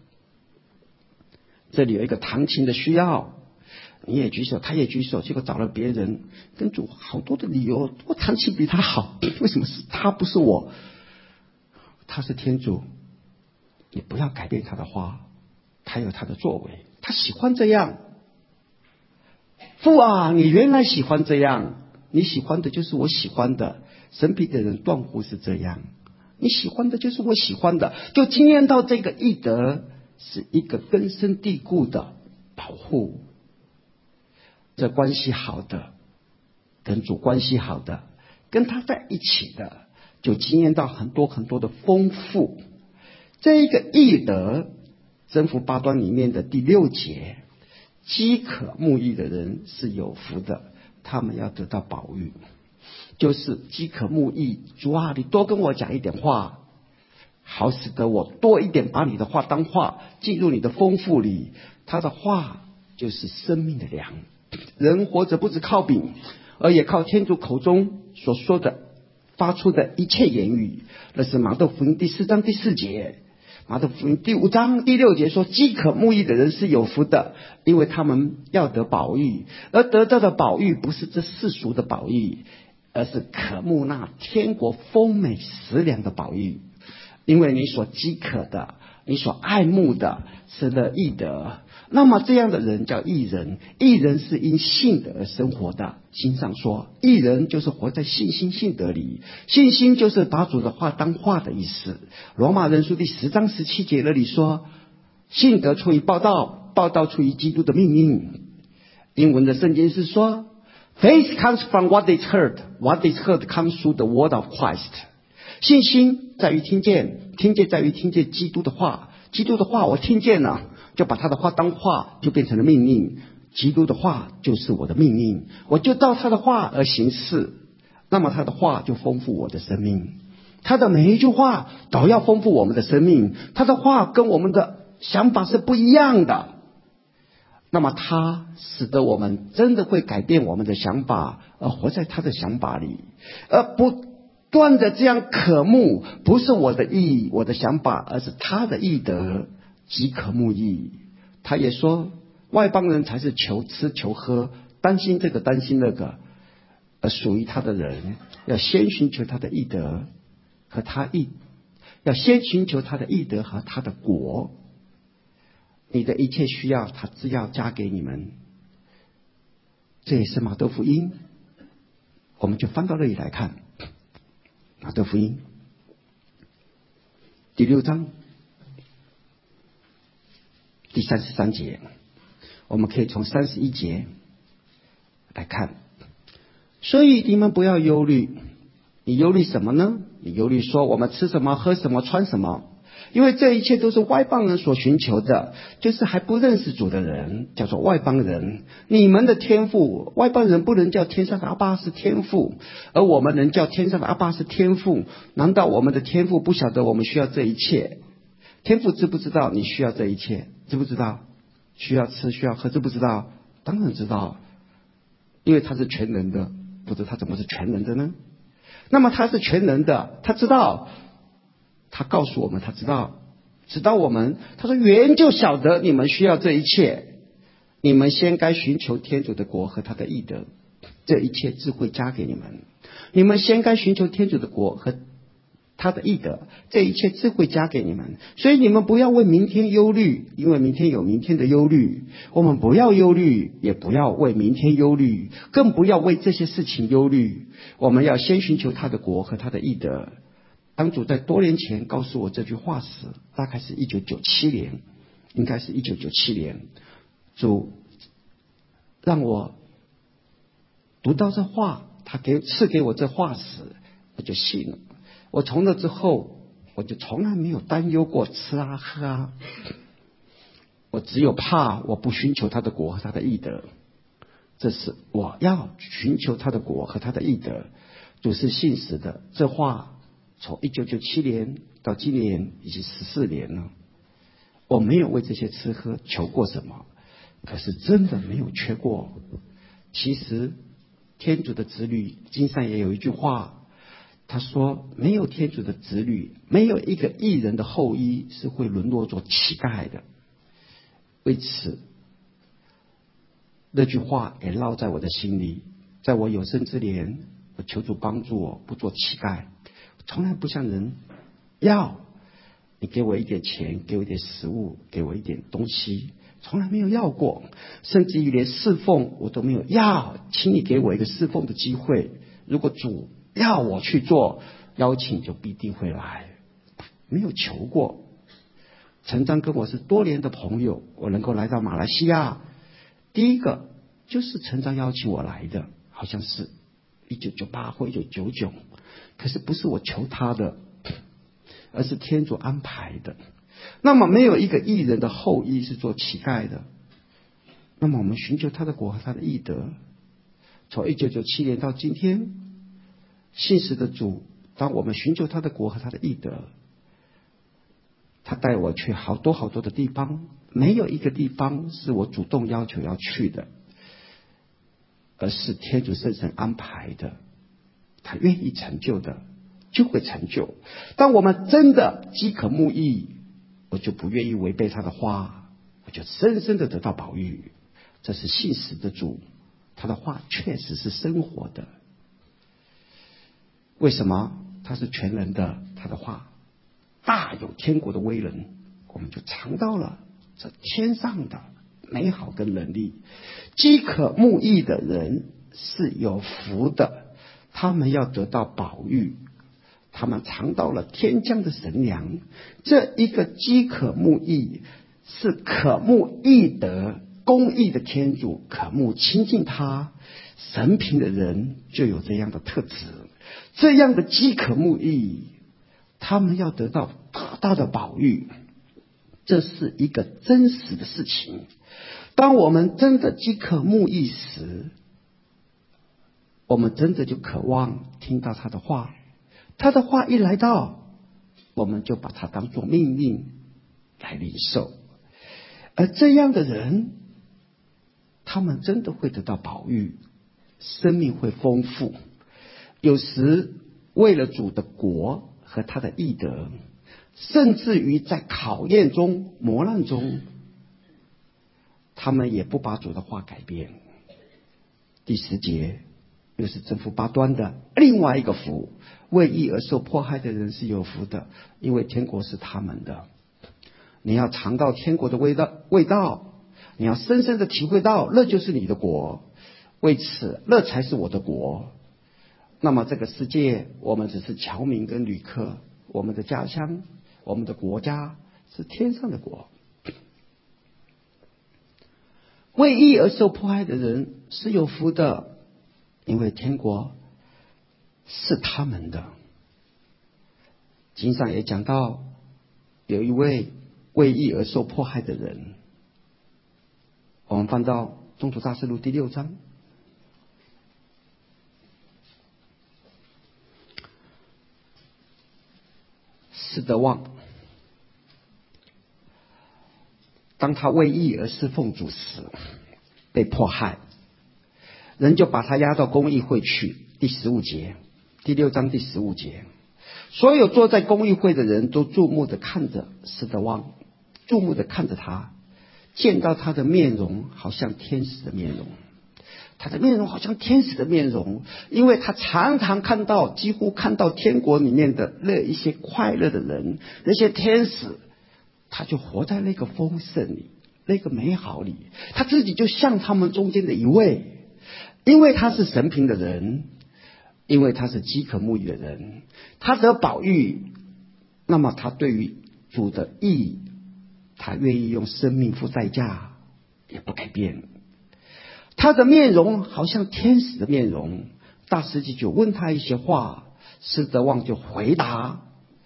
Speaker 4: 这里有一个弹琴的需要，你也举手，他也举手，结果找了别人，跟主好多的理由，我弹琴比他好，为什么是他不是我？他是天主，你不要改变他的话，他有他的作为，他喜欢这样。父啊，你原来喜欢这样，你喜欢的就是我喜欢的。神秘的人断乎是这样，你喜欢的就是我喜欢的，就经验到这个义德是一个根深蒂固的保护。这关系好的，跟主关系好的，跟他在一起的，就经验到很多很多的丰富。这一个义德，征服八端里面的第6节，饥渴慕义的人是有福的，他们要得到宝玉。就是饥渴慕义，主啊，你多跟我讲一点话，好使得我多一点把你的话当话，进入你的丰富里。他的话就是生命的粮。人活着不只靠饼，而也靠天主口中所说的发出的一切言语。那是马窦福音第4章第4节，马窦福音第5章第6节说，饥渴慕义的人是有福的，因为他们要得宝玉，而得到的宝玉不是这世俗的宝玉，而是渴慕那天国丰美食粮的宝玉。因为你所饥渴的，你所爱慕的是了义德，那么这样的人叫义人。义人是因信德而生活的。经上说，义人就是活在信心信德里，信心就是把主的话当话的意思。罗马人书第10章17节那里说，信德出于报道，报道出于基督的命令。英文的圣经是说， Faith comes from what is heard, what is heard comes through the word of Christ。 信心在于听见，听见在于听见基督的话，基督的话我听见了，就把他的话当话，就变成了命令。基督的话就是我的命令，我就照他的话而行事，那么他的话就丰富我的生命。他的每一句话都要丰富我们的生命，他的话跟我们的想法是不一样的，那么他使得我们真的会改变我们的想法，而活在他的想法里，而不断的这样渴慕，不是我的义我的想法，而是他的义德。饥渴慕义，他也说外邦人才是求吃求喝，担心这个担心那个，而属于他的人要先寻求他的义德和要先寻求他的义德和他的国。你的一切需要他只要加给你们。这也是马窦福音，我们就翻到那里来看。马窦福音第6章第33节，我们可以从31节来看。所以你们不要忧虑。你忧虑什么呢？你忧虑说我们吃什么喝什么穿什么，因为这一切都是外邦人所寻求的，就是还不认识主的人，叫做外邦人。你们的天父，外邦人不能叫天上的阿爸是天父，而我们能叫天上的阿爸是天父。难道我们的天父不晓得我们需要这一切？天父知不知道你需要这一切？知不知道？需要吃需要喝知不知道？当然知道，因为他是全能的，不知他怎么是全能的呢？那么他是全能的，他知道，他告诉我们他知道我们，他说原就晓得你们需要这一切，你们先该寻求天主的国和他的义德，这一切自会加给你们。你们先该寻求天主的国和他的义德，这一切自会加给你们。所以你们不要为明天忧虑，因为明天有明天的忧虑。我们不要忧虑，也不要为明天忧虑，更不要为这些事情忧虑。我们要先寻求他的国和他的义德。当主在多年前告诉我这句话时，大概是1997年，应该是1997年，主让我读到这话，他赐给我这话时，我就信了。我从那之后， 我就从来没有担忧过吃啊喝啊，我只有怕我不寻求他的国和他的义德。这是我要寻求他的国和他的义德，主是信实的。这话从1997年到今年已经14年了，我没有为这些吃喝求过什么，可是真的没有缺过。其实天主的子女，经上也有一句话，他说没有天主的子女，没有一个义人的后裔是会沦落做乞丐的。为此那句话也烙在我的心里，在我有生之年，我求主帮助我不做乞丐，从来不向人要你给我一点钱，给我一点食物，给我一点东西，从来没有要过，甚至于连侍奉我都没有要，请你给我一个侍奉的机会。如果主要我去做，邀请就必定会来，没有求过。陈章跟我是多年的朋友，我能够来到马来西亚，第一个就是陈章邀请我来的，好像是1998或1999，可是不是我求他的，而是天主安排的。那么没有一个义人的后裔是做乞丐的，那么我们寻求他的国和他的义德，从1997年到今天，信实的主，当我们寻求他的国和他的义德，他带我去好多好多的地方，没有一个地方是我主动要求要去的，而是天主圣神安排的，他愿意成就的就会成就。当我们真的饥渴慕义，我就不愿意违背他的话，我就深深的得到保育。这是信实的主，他的话确实是生活的。为什么？他是全能的，他的话大有天国的威能，我们就尝到了这天上的美好跟能力。饥渴慕义的人是有福的，他们要得到保育，他们尝到了天降的神粮。这一个饥渴慕义是渴慕义德公义的天主，渴慕亲近他，神平的人就有这样的特质。这样的饥渴慕义，他们要得到大大的保育，这是一个真实的事情。当我们真的饥渴慕义时，我们真的就渴望听到他的话，他的话一来到，我们就把它当作命令来领受。而这样的人，他们真的会得到保育，生命会丰富。有时为了主的国和他的义德，甚至于在考验中磨难中，他们也不把主的话改变。第10节又是正负八端的另外一个福，为义而受迫害的人是有福的，因为天国是他们的。你要尝到天国的味道，你要深深的体会到那就是你的国，为此那才是我的国。那么这个世界我们只是侨民跟旅客，我们的家乡，我们的国家是天上的国。为义而受迫害的人是有福的，因为天国是他们的。经上也讲到，有一位为义而受迫害的人，我们翻到宗徒大事录第6章。施德旺，当他为义而侍奉主时，被迫害，人就把他押到公议会去。第15节，第6章第15节，所有坐在公议会的人都注目的看着施德旺，注目的看着他，见到他的面容好像天使的面容。他的面容好像天使的面容，因为他常常看到，几乎看到天国里面的那一些快乐的人，那些天使，他就活在那个丰盛里，那个美好里，他自己就像他们中间的一位。因为他是神平的人，因为他是饥渴慕义的人，他得保育，那么他对于主的义，他愿意用生命付代价，也不改变。他的面容好像天使的面容。大司祭就问他一些话，施德旺就回答。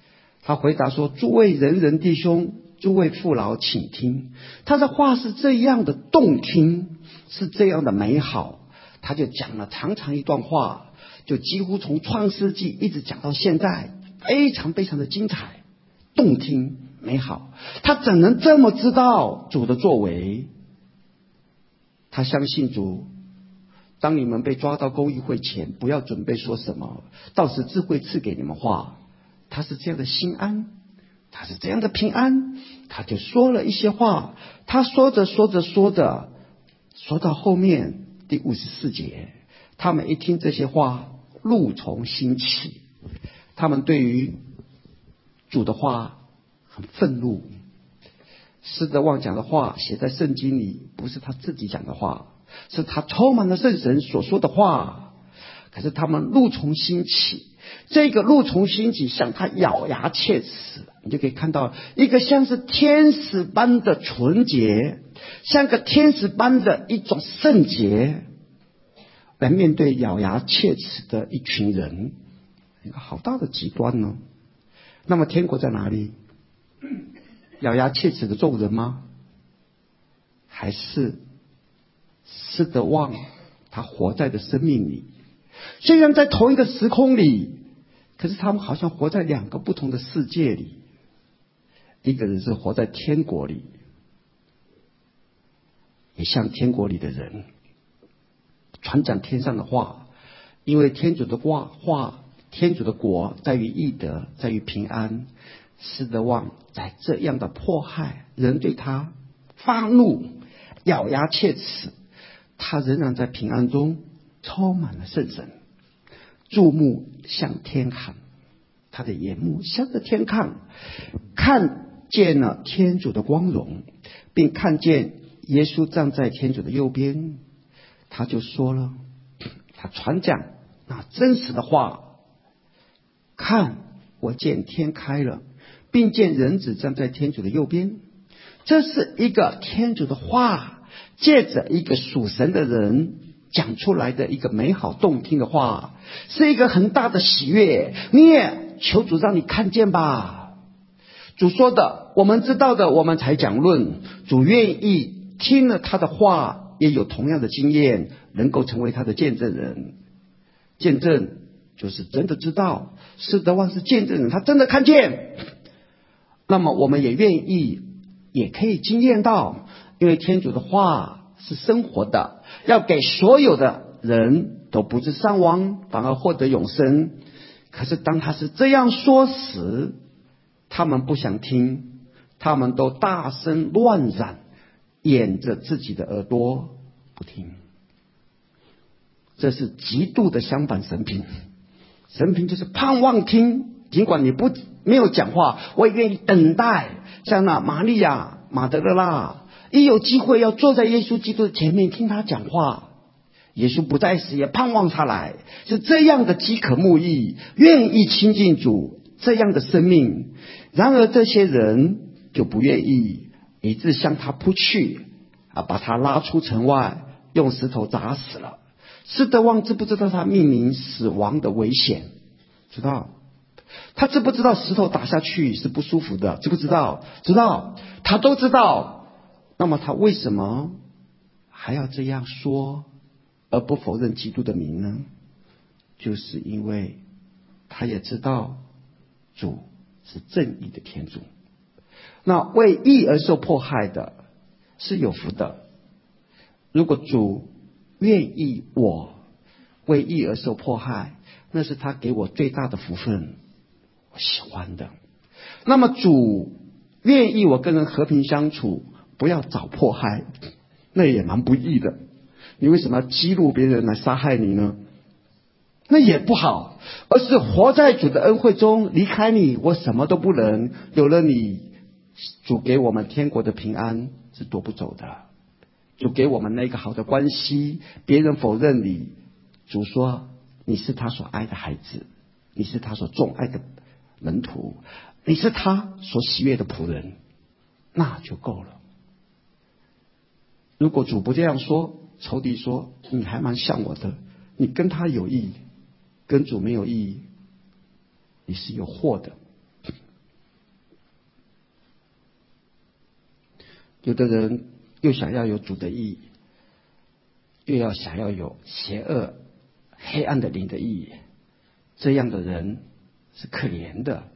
Speaker 4: 他回答说：诸位仁人弟兄，诸位父老，请听。他的话是这样的动听，是这样的美好。他就讲了长长一段话，就几乎从创世纪一直讲到现在，非常非常的精彩、动听、美好。他怎能这么知道主的作为？他相信主。当你们被抓到公议会前，不要准备说什么，到时自会赐给你们话。他是这样的心安，他是这样的平安。他就说了一些话，他说着说着说着，说到后面第54节，他们一听这些话，怒从心起。他们对于主的话很愤怒。施德旺讲的话写在圣经里，不是他自己讲的话，是他充满了圣神所说的话。可是他们怒从心起，这个怒从心起向他咬牙切齿。你就可以看到一个像是天使般的纯洁，像个天使般的一种圣洁，来面对咬牙切齿的一群人，一个好大的极端呢。那么天国在哪里？咬牙切齿的众人吗？还是施德旺他活在的生命里？虽然在同一个时空里，可是他们好像活在两个不同的世界里。一个人是活在天国里，也像天国里的人，传讲天上的话，因为天主的话，天主的国在于义德，在于平安。施德旺在这样的迫害，人对他发怒，咬牙切齿，他仍然在平安中充满了圣神，注目向天看，他的眼目向着天看，看见了天主的光荣，并看见耶稣站在天主的右边。他就说了，他传讲那真实的话：看，我见天开了，并见人子站在天主的右边。这是一个天主的话，借着一个属神的人讲出来的一个美好动听的话，是一个很大的喜悦。你也求主让你看见吧。主说的，我们知道的，我们才讲论。主愿意听了他的话，也有同样的经验，能够成为他的见证人。见证就是真的知道，施德旺是见证人，他真的看见。那么我们也愿意，也可以经验到，因为天主的话是生活的，要给所有的人都不致丧亡，反而获得永生。可是当他是这样说时，他们不想听，他们都大声乱嚷，掩着自己的耳朵不听。这是极度的相反神品。神品就是盼望听，尽管你没有讲话，我也愿意等待。像那玛利亚、马德勒拉，一有机会要坐在耶稣基督的前面听他讲话，耶稣不在时也盼望他来，是这样的饥渴慕义，愿意亲近主，这样的生命。然而这些人就不愿意，以致向他扑去，把他拉出城外，用石头砸死了。施德旺知不知道他面临死亡的危险？知道。他知不知道石头打下去是不舒服的？知不知道？知道，他都知道。那么他为什么还要这样说，而不否认基督的名呢？就是因为他也知道主是正义的天主。那为义而受迫害的是有福的。如果主愿意我为义而受迫害，那是他给我最大的福分，我喜欢的。那么主愿意我跟人和平相处，不要找迫害，那也蛮不义的。你为什么要激怒别人来杀害你呢？那也不好。而是活在主的恩惠中，离开你我什么都不能，有了你，主给我们天国的平安是夺不走的。主给我们那个好的关系，别人否认你，主说你是他所爱的孩子，你是他所钟爱的门徒，你是他所喜悦的仆人，那就够了。如果主不这样说，仇敌说你还蛮像我的，你跟他有益，跟主没有益，你是有祸的。 有的人又想要有主的义，又要想要有邪恶黑暗的灵的义，这样的人是可怜的。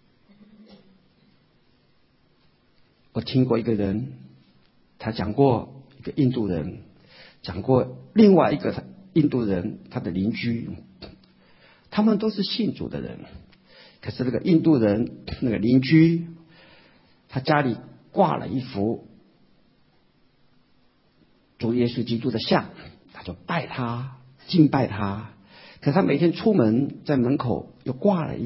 Speaker 4: 我听过一个人，他讲过一个印度人，讲过另外一个印度人他的邻居，他们都是信主的人，可是那个印度人那个邻居，他家里挂了一幅主耶稣基督的像，他就拜他敬拜他，可是他每天出门在门口又挂了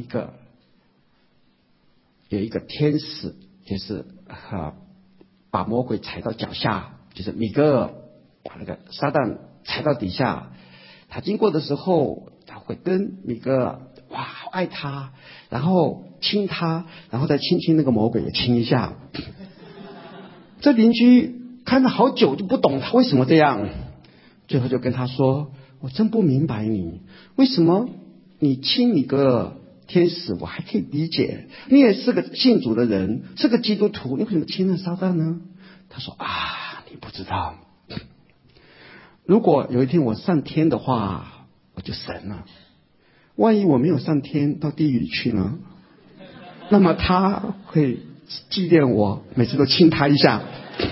Speaker 4: 有一个天使，就是把魔鬼踩到脚下，就是米格尔把那个撒旦踩到底下，他经过的时候他会跟米格尔哇好爱他，然后亲他，然后再亲亲那个魔鬼也亲一下。这邻居看了好久就不懂他为什么这样，最后就跟他说，我真不明白你为什么你亲一个天使我还可以理解，你也是个信主的人，是个基督徒，你为什么亲了撒旦呢？他说你不知道，如果有一天我上天的话我就神了，万一我没有上天到地狱去呢，那么他会纪念我，每次都亲他一下。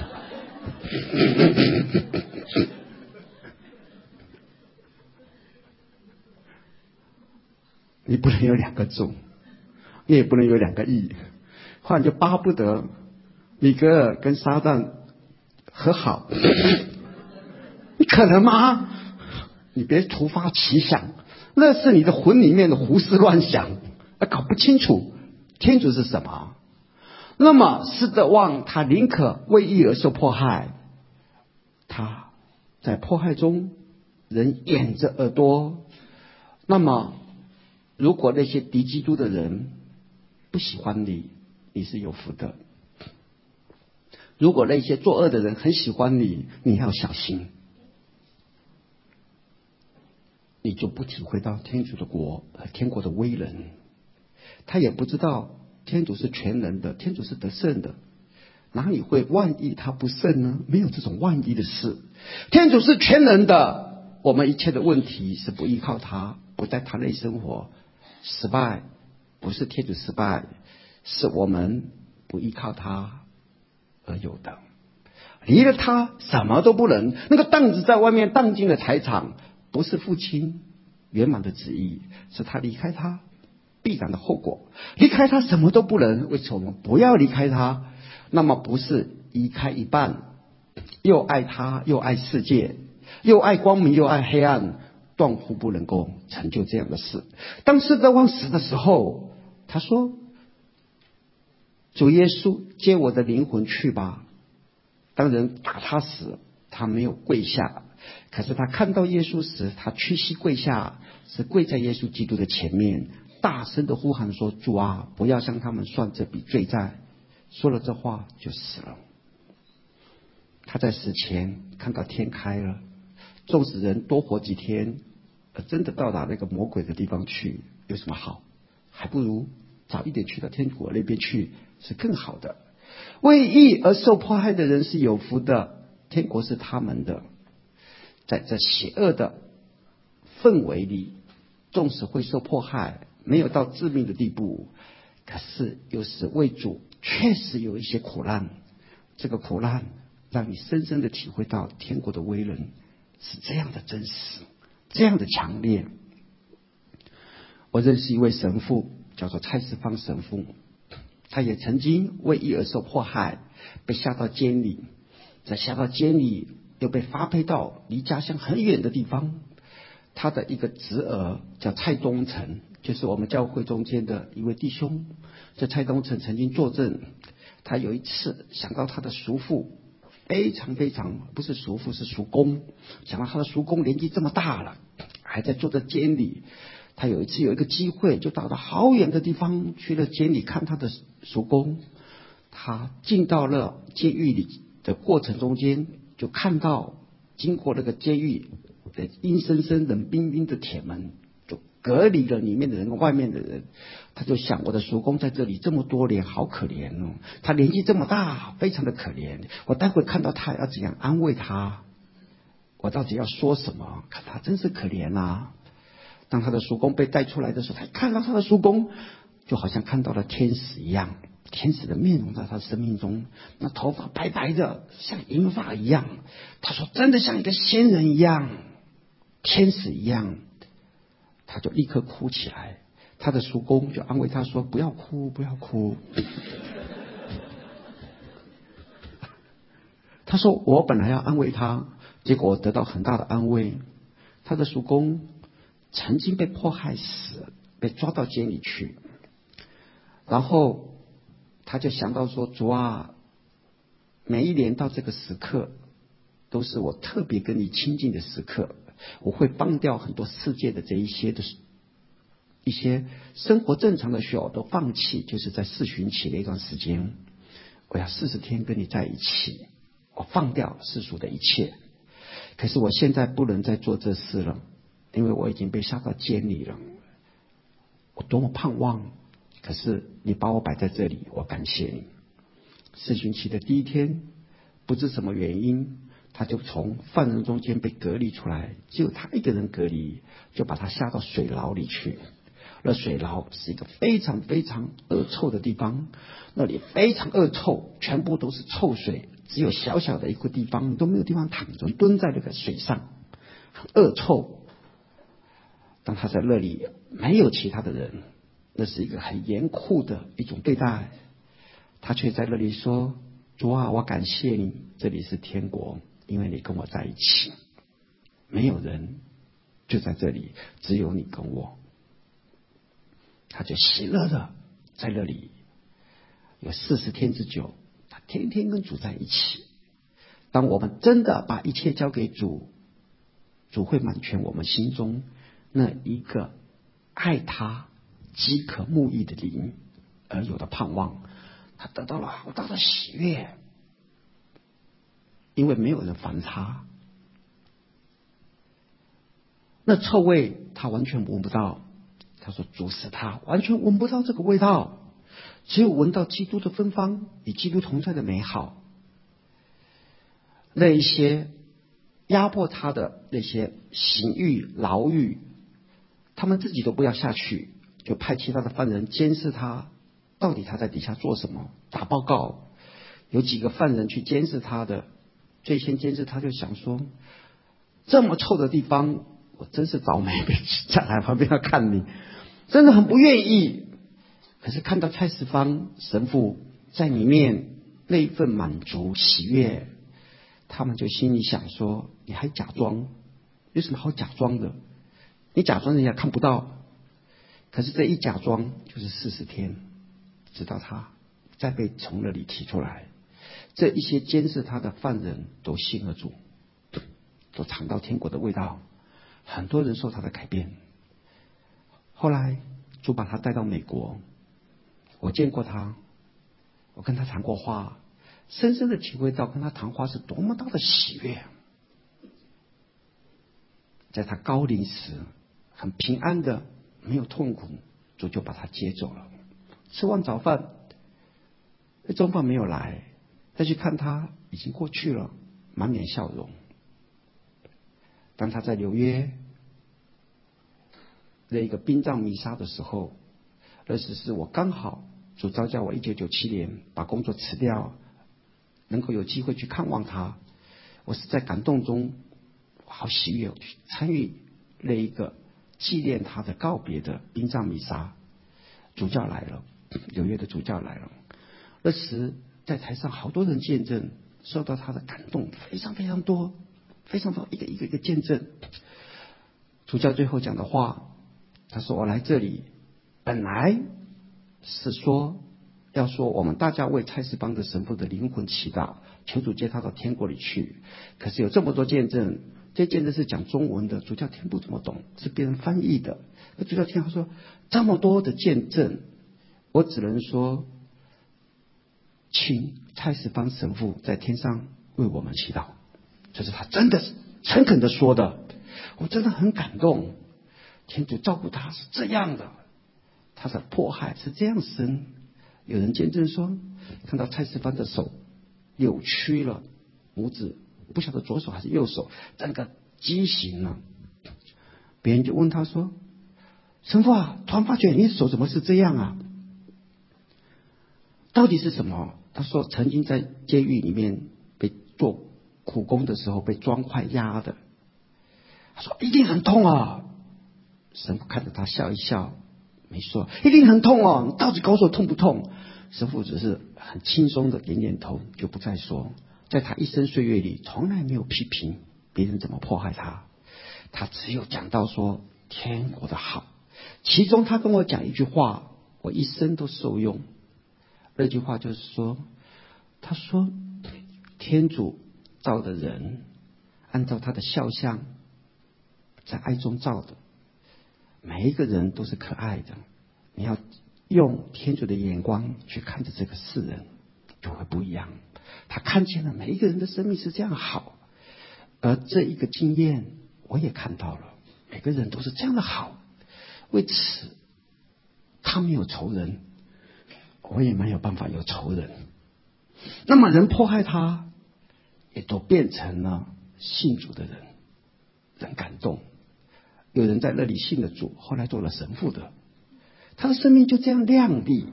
Speaker 4: 你不能有两个主，你也不能有两个义，或者就巴不得米格尔跟撒旦和好，你可能吗？你别突发奇想，那是你的魂里面的胡思乱想，搞不清楚天主是什么。那么施德旺他宁可为义而受迫害，他在迫害中人掩着耳朵，那么如果那些敌基督的人不喜欢你，你是有福的；如果那些作恶的人很喜欢你，你要小心，你就不体会到天主的国和天国的威能。他也不知道天主是全能的，天主是得胜的，哪里会万一他不胜呢？没有这种万一的事。天主是全能的，我们一切的问题是不依靠他，不在他内生活。失败不是天主失败，是我们不依靠他而有的。离了他什么都不能。那个荡子在外面荡尽了财产，不是父亲圆满的旨意，是他离开他必然的后果。离开他什么都不能，为什么我们不要离开他？那么不是移开一半，又爱他又爱世界，又爱光明又爱黑暗，断乎不能够成就这样的事。当施德旺死的时候，他说，主耶稣接我的灵魂去吧。当人打他死，他没有跪下，可是他看到耶稣时，他屈膝跪下，是跪在耶稣基督的前面，大声的呼喊说，主啊，不要向他们算这笔罪债。说了这话就死了。他在死前看到天开了，纵使人多活几天，真的到达那个魔鬼的地方去，有什么好？还不如早一点去到天国那边去，是更好的。为义而受迫害的人是有福的，天国是他们的。在这邪恶的氛围里，纵使会受迫害，没有到致命的地步，可是又是为主确实有一些苦难。这个苦难让你深深的体会到天国的威能是这样的真实，这样的强烈。我认识一位神父，叫做蔡世芳神父，他也曾经为义而受迫害，被下到监里，在下到监里又被发配到离家乡很远的地方。他的一个侄儿叫蔡东成，就是我们教会中间的一位弟兄。这蔡东成曾经作证，他有一次想到他的叔父，非常不是叔父是叔公，想到他的叔公年纪这么大了，还在坐在监里。他有一次有一个机会，就到了好远的地方去了监里看他的叔公。他进到了监狱里的过程中间，就看到经过那个监狱的阴森森冷冰冰的铁门，就隔离了里面的人跟外面的人。他就想，我的叔公在这里这么多年，好可怜哦，他年纪这么大，非常的可怜，我待会看到他要怎样安慰他，我到底要说什么？看他真是可怜啊。当他的叔公被带出来的时候，他看到他的叔公就好像看到了天使一样，天使的面容在他生命中，那头发白白的像银发一样，他说真的像一个仙人一样，天使一样。他就立刻哭起来，他的叔公就安慰他说，不要哭不要哭。他说我本来要安慰他，结果我得到很大的安慰。他的叔公曾经被迫害死，被抓到监里去，然后他就想到说，主啊，每一年到这个时刻都是我特别跟你亲近的时刻，我会放掉很多世界的这一些生活正常的需要我都放弃，就是在四旬期的一段时间，我要40天跟你在一起，我放掉世俗的一切。可是我现在不能再做这事了，因为我已经被下到监里了。我多么盼望，可是你把我摆在这里，我感谢你。四旬期的第一天，不知什么原因，他就从犯人中间被隔离出来，只有他一个人隔离，就把他下到水牢里去。那水牢是一个非常非常恶臭的地方，那里非常恶臭，全部都是臭水，只有小小的一个地方，你都没有地方躺着，蹲在那个水上，很恶臭。当他在那里没有其他的人，那是一个很严酷的一种对待，他却在那里说，主啊，我感谢你，这里是天国，因为你跟我在一起，没有人就在这里，只有你跟我。他就喜乐的在那里有40天之久，他天天跟主在一起。当我们真的把一切交给主，主会满全我们心中那一个爱他饥渴慕义的灵而有的盼望，他得到了好大的喜悦，因为没有人烦他，那臭味他完全闻不到。他说主使他完全闻不到这个味道，只有闻到基督的芬芳与基督同在的美好。那一些压迫他的那些刑狱牢狱，他们自己都不要下去，就派其他的犯人监视他，到底他在底下做什么，打报告。有几个犯人去监视他的，最先监视他就想说，这么臭的地方，我真是倒霉，被站在旁边要看你，真的很不愿意。可是看到蔡世芳神父在里面那一份满足喜悦，他们就心里想说，你还假装，有什么好假装的？你假装人家看不到，可是这一假装就是40天，直到他再被从那里提出来。这一些监视他的犯人都信了主，都尝到天国的味道，很多人受他的改变。后来主把他带到美国，我见过他，我跟他谈过话，深深的体会到跟他谈话是多么大的喜悦。在他高龄时很平安的，没有痛苦，主就把他接走了。吃完早饭，中饭没有来，再去看他已经过去了，满脸笑容。当他在纽约那一个殡葬弥撒的时候，那时是我刚好主召叫我1997年把工作辞掉，能够有机会去看望他，我是在感动中好喜悦去参与那一个纪念他的告别的殡葬弥撒。主教来了，纽约的主教来了，那时在台上好多人见证，受到他的感动非常非常多，非常多，一个一个见证。主教最后讲的话，他说，我来这里本来是说要说我们大家为蔡世邦的神父的灵魂祈祷，求主接他到天国里去。可是有这么多见证，这见证是讲中文的，主教听不怎么懂，是别人翻译的。那主教听他说这么多的见证，我只能说请蔡世邦神父在天上为我们祈祷。这是他真的诚恳的说的，我真的很感动。 天主照顾他是这样的，他的迫害是这样深。有人见证说，看到蔡世芳的手扭曲了，拇指不晓得左手还是右手，整个畸形了。别人就问他说：“神父啊，突然发觉你的手怎么是这样啊？到底是什么？”他说：“曾经在监狱里面被做苦工的时候被砖块压的。”他说：“一定很痛啊！”神父看着他笑一笑，没说：“一定很痛哦，你到底告诉我痛不痛？”神父只是很轻松的点点头，就不再说。在他一生岁月里，从来没有批评别人怎么迫害他，他只有讲到说天国的好。其中他跟我讲一句话，我一生都受用。那句话就是说，他说天主造的人，按照他的肖像在爱中造的，每一个人都是可爱的。你要用天主的眼光去看着这个世人，就会不一样。他看见了每一个人的生命是这样好，而这一个经验我也看到了，每个人都是这样的好。为此他没有仇人，我也没有办法有仇人。那么人迫害他，也都变成了信主的人，人感动。有人在那里信了主，后来做了神父的，他的生命就这样亮丽。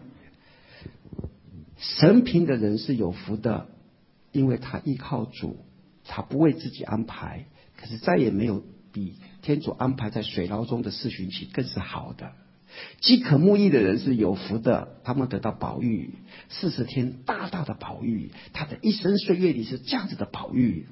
Speaker 4: 神贫的人是有福的，因为他依靠主，他不为自己安排，可是再也没有比天主安排在水牢中的4旬期更是好的。饥渴慕义的人是有福的，他们得到宝玉，40天大大的宝玉，他的一生岁月里是这样子的宝玉。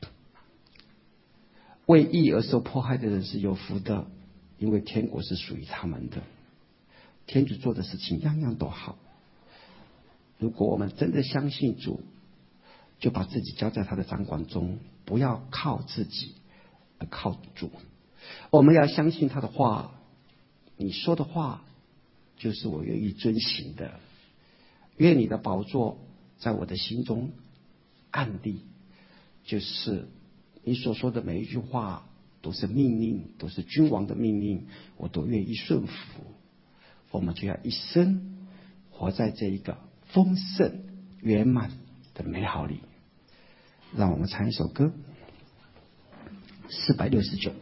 Speaker 4: 为义而受迫害的人是有福的，因为天国是属于他们的。天主做的事情样样都好。如果我们真的相信主，就把自己交在他的掌管中，不要靠自己，而靠主。我们要相信他的话，你说的话就是我愿意遵行的。愿你的宝座在我的心中安立，就是你所说的每一句话都是命令，都是君王的命令，我都愿意顺服。我们就要一生活在这一个丰盛圆满的美好里。让我们唱一首歌469。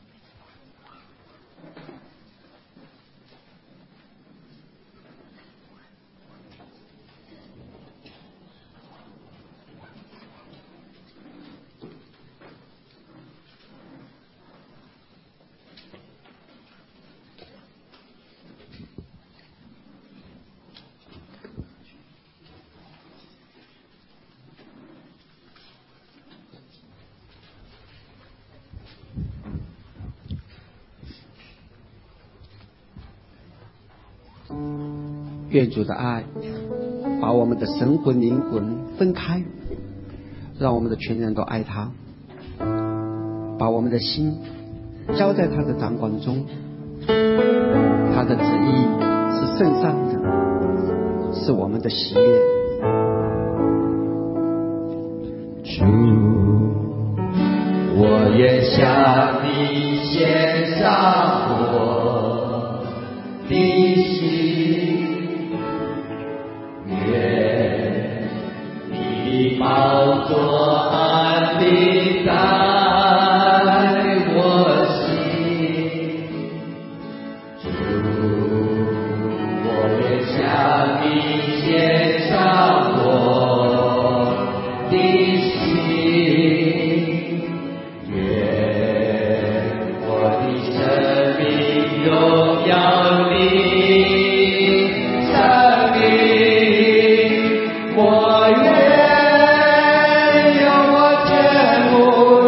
Speaker 4: 愿主的爱把我们的神魂灵魂分开，让我们的全人都爱他，把我们的心交在他的掌管中。他的旨意是圣上的，是我们的喜悦。
Speaker 2: 主，我愿向你献上我的心，愿你的宝座安定在我心。主，我愿向你献上我的心，愿我的生命荣耀你生命，我愿用我全部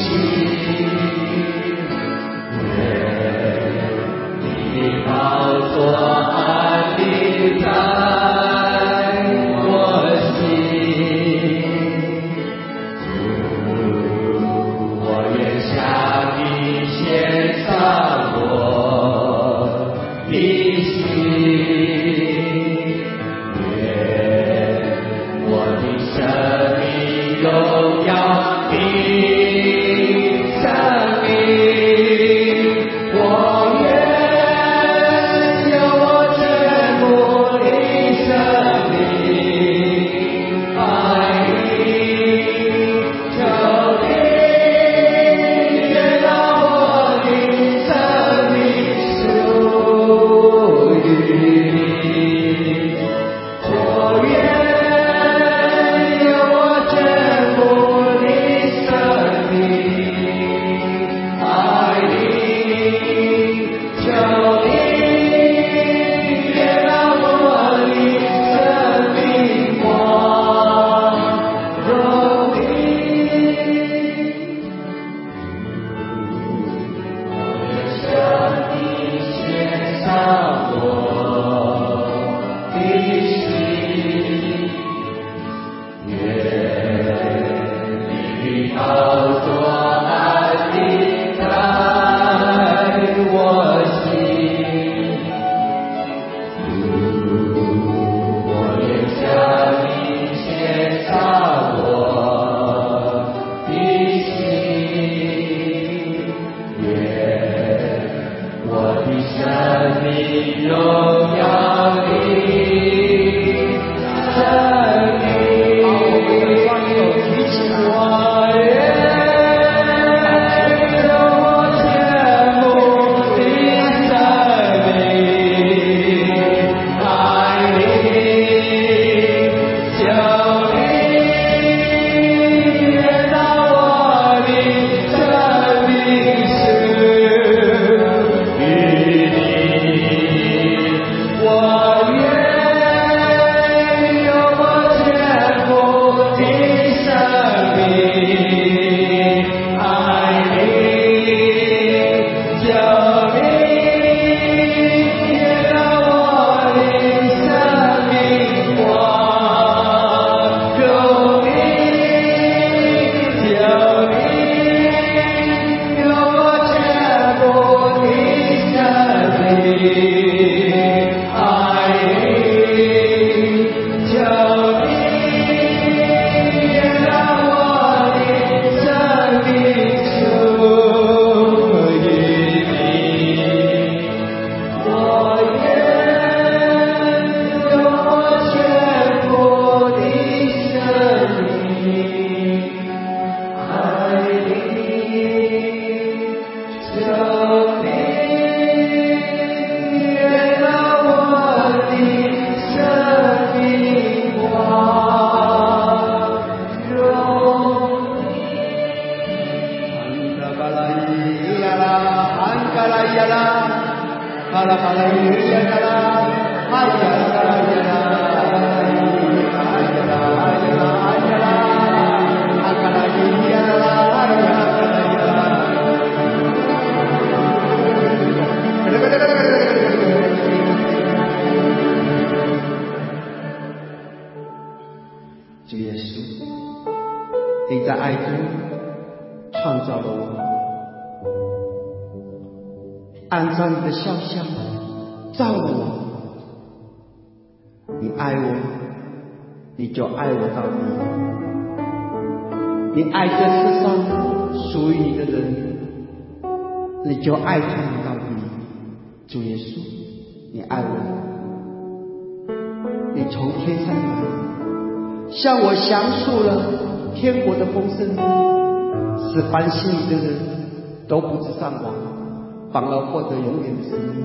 Speaker 4: 向我详述了天国的丰盛，使凡信你的人都不致丧亡，反而获得永远的生命。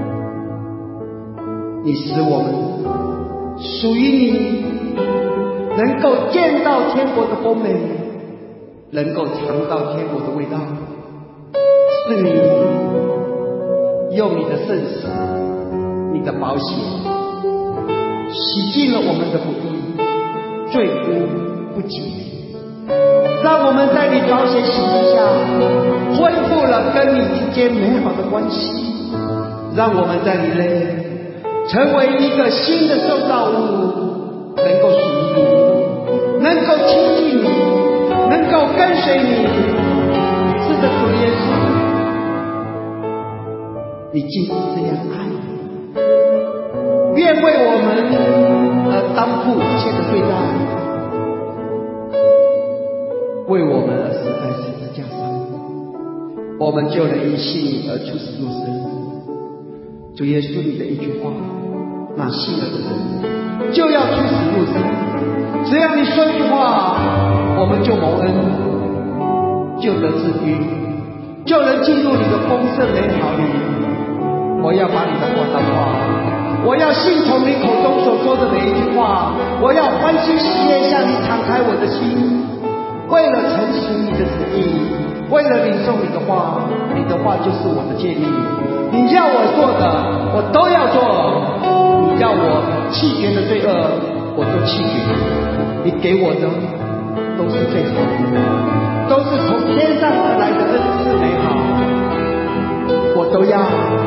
Speaker 4: 你使我们属于你，能够见到天国的丰美，能够尝到天国的味道。是你用你的圣死，你的宝血洗净了我们的不义，罪污不及，让我
Speaker 3: 我们在你宝血洗礼下恢复了跟你之间美好的关系，让我们在你内成为一个新的受造物，能够属于你，能够亲近你，能够跟随你。是的，主耶稣，你竟是这样爱我，愿为我们而担负一切的罪担，为我们而死在十字架上，我们就能因信你而出死入生。主耶稣，你的一句话，那信了的人就要出死入生。只要你说一句话，我们就蒙恩，就得治愈，就能进入你的丰盛美好里。我要把你的话当话，我要信从你口中所说的每一句话，我要欢喜喜悦向你敞开我的心，为了承行你的旨意，为了领受你的话，你的话就是我的诫命。你要我做的，我都要做；你要我弃绝的罪恶，我就弃绝。你给我的都是最好的，都是从天上而来的恩赐美好，我都要。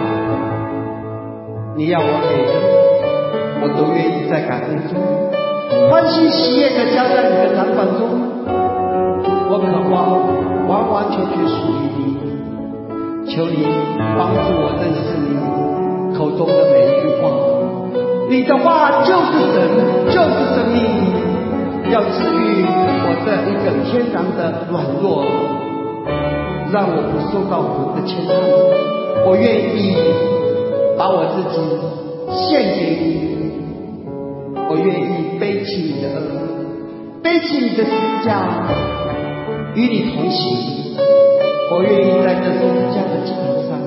Speaker 3: 你要我给的，我都愿意在感恩中欢喜喜悦地交在你的掌管中。我渴望完完全全属于你，求你帮助我认识你口中的每一句话。你的话就是神，就是生命，要治愈我这一个天然的软弱，让我不受到魂的牵绊。我愿意把我自己献给你，我愿意背起你的恶，背起你的十字架，与你同行。我愿意在这十字架的祭坛上，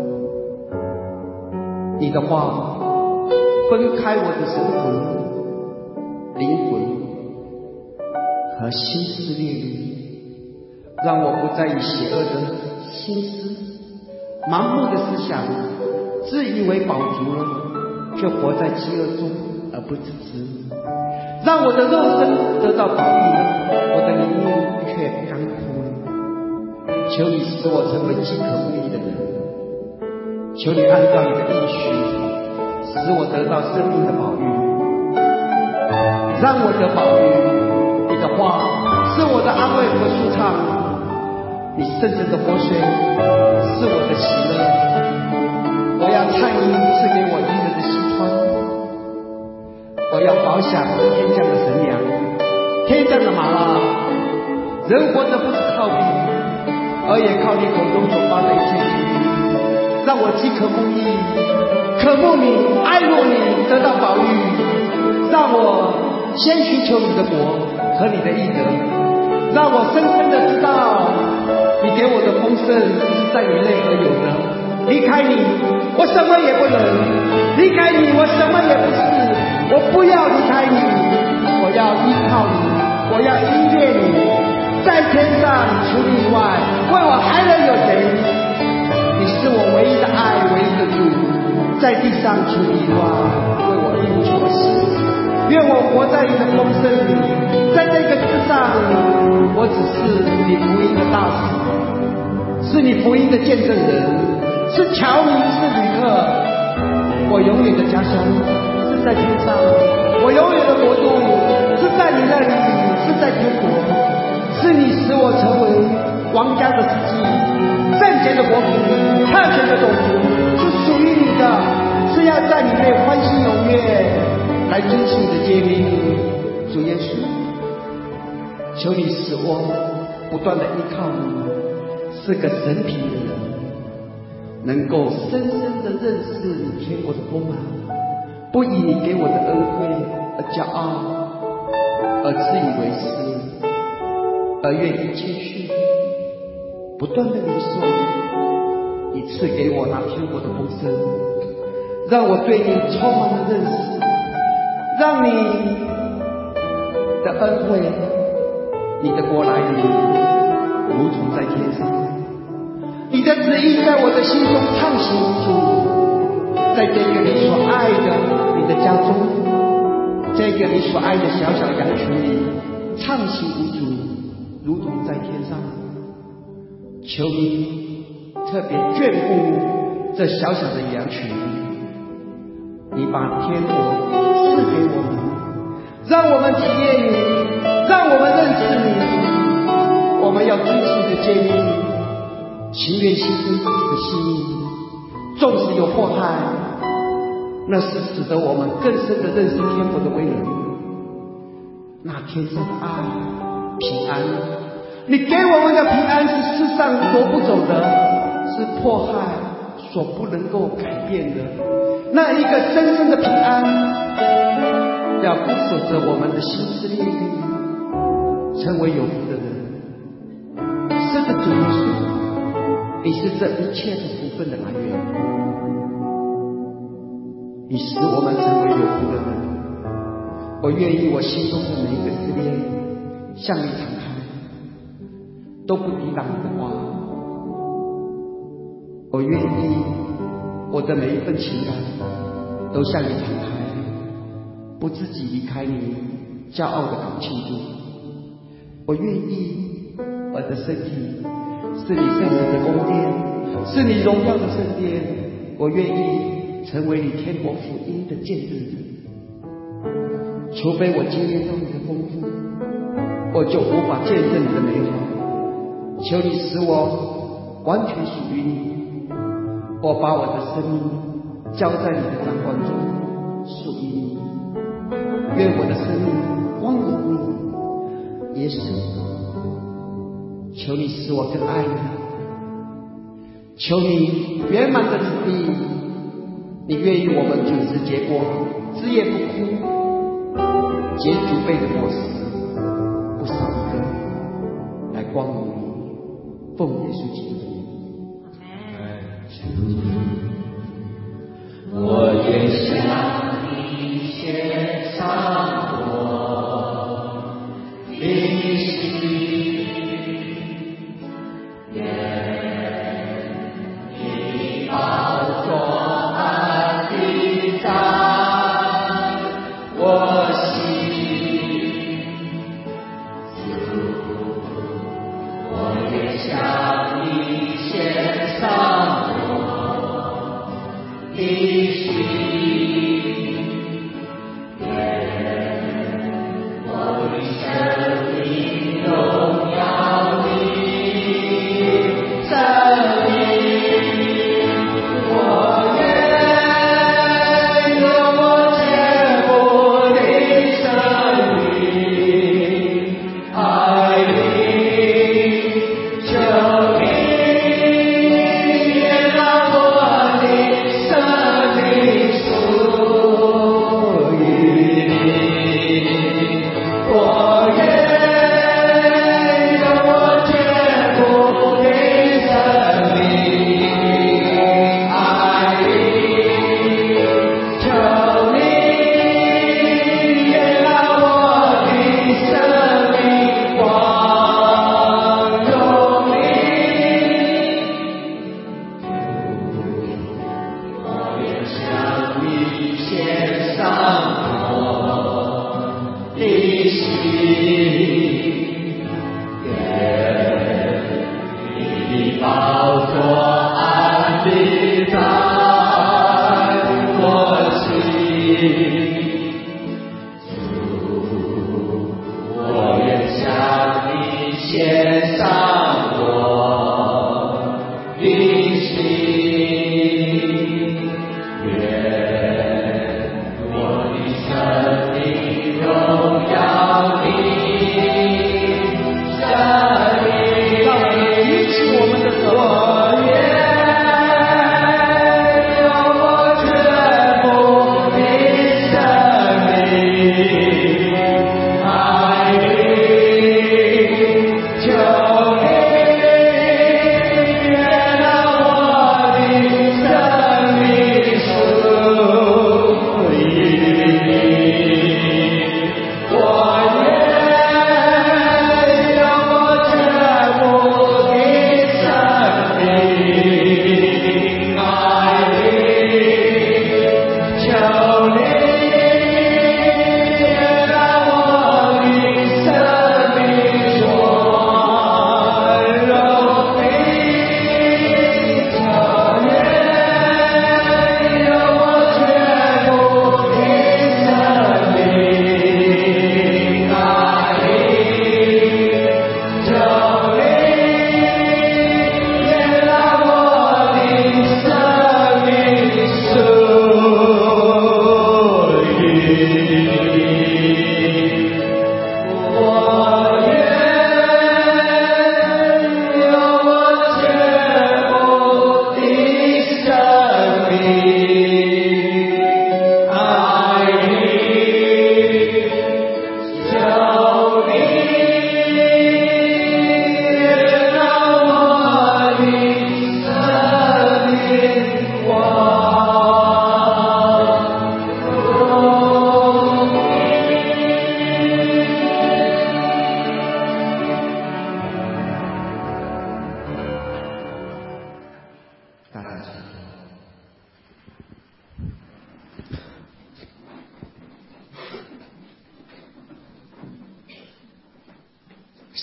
Speaker 3: 你的话分开我的神魂、灵魂和心思列力，让我不再以邪恶的心思、盲目的思想，自以为饱足了，却活在饥饿中而不自知，让我的肉身得到饱溢了，我的灵命却干枯了。求你使我成为饥渴慕义的人，求你按照你的应许，使我得到生命的宝玉，让我得宝玉。你的话是我的安慰和舒畅，你圣神的活水是我的喜乐。我要畅饮赐给我一人的西川，我要饱享天降的神粮，天降的麻辣。人活着不是靠你，而也靠你口中所发的一切言语，让我饥渴慕义，渴慕你，爱慕你，得到宝玉。让我先寻求你的国和你的义德，让我深深的知道你给我的丰盛是在你内而有的。离开你，我什么也不能；离开你，我什么也不是。我不要离开你，我要依靠你，我要依恋你。在天上除你以外，为我还能有谁？你是我唯一的爱，唯一的主。在地上除你以外，为我应许的事。愿我活在你的丰盛里，在这个世上，我只是你福音的大使，是你福音的见证人，是侨民，是旅客。我永远的家乡是在天上，我永远的国度是在你那里，是在天国。是你使我成为王家的子弟，圣洁的国民，特权的种族，是属于你的，是要在你内欢欣踊跃，来遵循你的诫命。主耶稣，求你使我不断的依靠你，是个神凭的人，能够深深的认识你天国的丰满，不以你给我的恩惠而骄傲，而自以为是，而愿意谦虚，不断的领受你赐给我那天国的丰盛，让我对你充满了认识，让你的恩惠，你的国来临，如同在天上。你的旨意在我的心中畅行无阻，在这个你所爱的你的家中，这个你所爱的小小羊群里畅行无阻。 如同在天上。求你特别眷顾这小小的羊群，你把天国赐给我们，让我们体验你，让我们认识你。我们要尽心的坚定，情愿牺牲自己的性命，纵使有祸害，那是使得我们更深的认识天国的威能，那天上的爱平安。你给我们的平安是世上夺不走的，是迫害所不能够改变的。那一个真正的平安，要固守着我们的心思念意，成为有福的人。是的，主耶稣，你是这一切的福分的来源，你使我们成为有福的人。我愿意我心中的每一个思念向你敞开，都不抵挡你的话。我愿意我的每一份情感都向你敞开，不自己离开你，骄傲的搞庆祝。我愿意我的身体是你圣神的宫殿，是你荣耀的圣殿。我愿意成为你天国福音的见证人。除非我经验到你的丰富，我就无法见证你的美好。求你使我完全属于你，我把我的生命交在你的掌管中，属于你。愿我的生命光荣你，耶稣，求你使我更爱你，求你圆满的旨意。你愿意我们准时结果，枝叶不枯，结足倍的果实，不少一个，来光荣你。奉耶稣基督的名，
Speaker 2: 我愿向你献上我的心，愿你宝座安定在我心。我愿向你献上我的心，愿我的生命荣耀你生命。我愿用我全部的生命爱你，求你也让我的生命属于你。我愿用我全部的生命爱你，求你也让我的生命光荣你。我愿向你献上我的心，愿你的宝座安定在我心。主，我愿向你献上我的心，愿我的生命荣耀你生命。
Speaker 3: 让我们举起我们的手，
Speaker 2: 我愿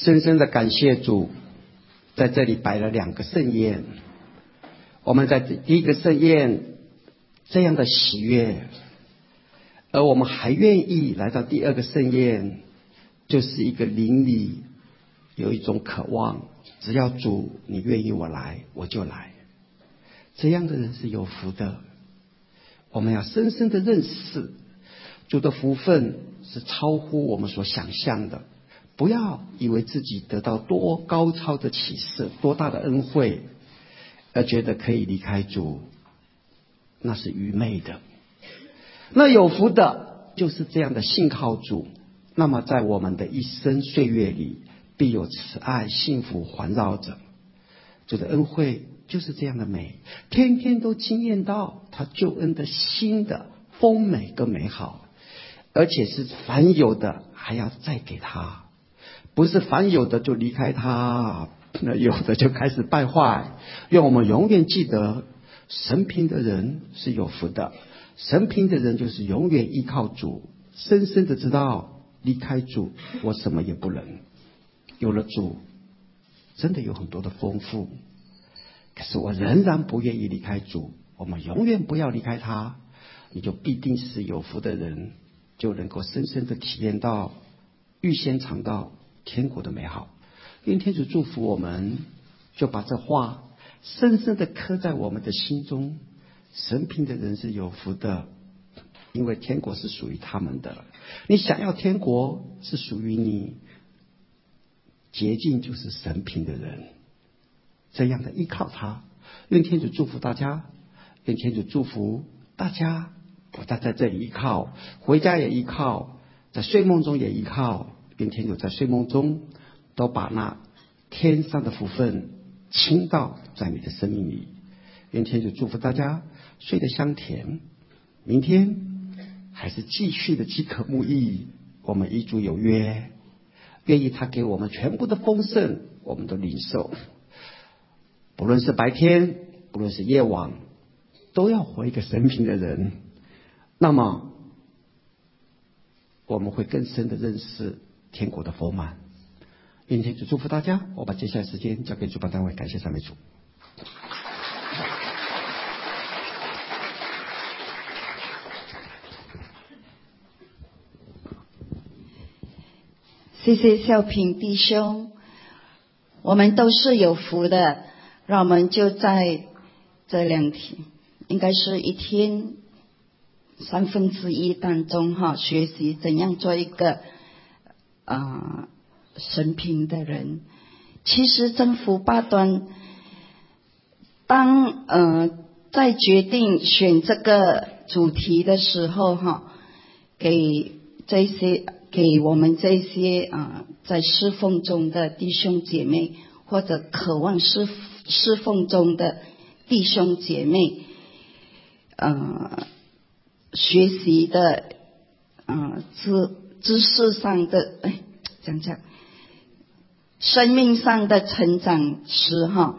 Speaker 4: 深深的感谢主，在这里摆了2个盛宴。我们在第一个盛宴这样的喜悦，而我们还愿意来到第2个盛宴，就是一个灵里有一种渴望，只要主你愿意我来，我就来。这样的人是有福的。我们要深深的认识主的福分是超乎我们所想象的。不要以为自己得到多高超的启示，多大的恩惠，而觉得可以离开主，那是愚昧的。那有福的就是这样的信靠主，那么在我们的一生岁月里，必有慈爱幸福环绕着。主的恩惠就是这样的美，天天都经验到他救恩的新的丰美跟美好，而且是凡有的还要再给他，不是凡有的就离开他，那有的就开始败坏。愿我们永远记得，神凭的人是有福的，神凭的人就是永远依靠主，深深的知道离开主我什么也不能。有了主真的有很多的丰富，可是我仍然不愿意离开主。我们永远不要离开他，你就必定是有福的人，就能够深深的体验到预先尝到天国的美好。愿天主祝福我们，就把这话深深的刻在我们的心中。神凭的人是有福的，因为天国是属于他们的。你想要天国是属于你，捷径就是神凭的人，这样的依靠他。愿天主祝福大家，愿天主祝福大家，不但在这里依靠，回家也依靠，在睡梦中也依靠。愿天主在睡梦中都把那天上的福分倾倒在你的生命里。愿天主祝福大家睡得香甜，明天还是继续的饥渴慕义。我们与主有约，愿意他给我们全部的丰盛，我们都领受。不论是白天，不论是夜晚，都要活一个神凭的人。那么我们会更深的认识天国的丰满。愿天主祝福大家。我把接下来时间交给主办单位，感谢赞美主。
Speaker 5: 谢谢孝平弟兄，我们都是有福的。让我们就在这2天，应该是1天1/3当中学习怎样做一个神凭的人。其实征服8端，当在决定选这个主题的时候给我们这些在侍奉中的弟兄姐妹，或者渴望侍奉中的弟兄姐妹，学习的知识上的生命上的成长时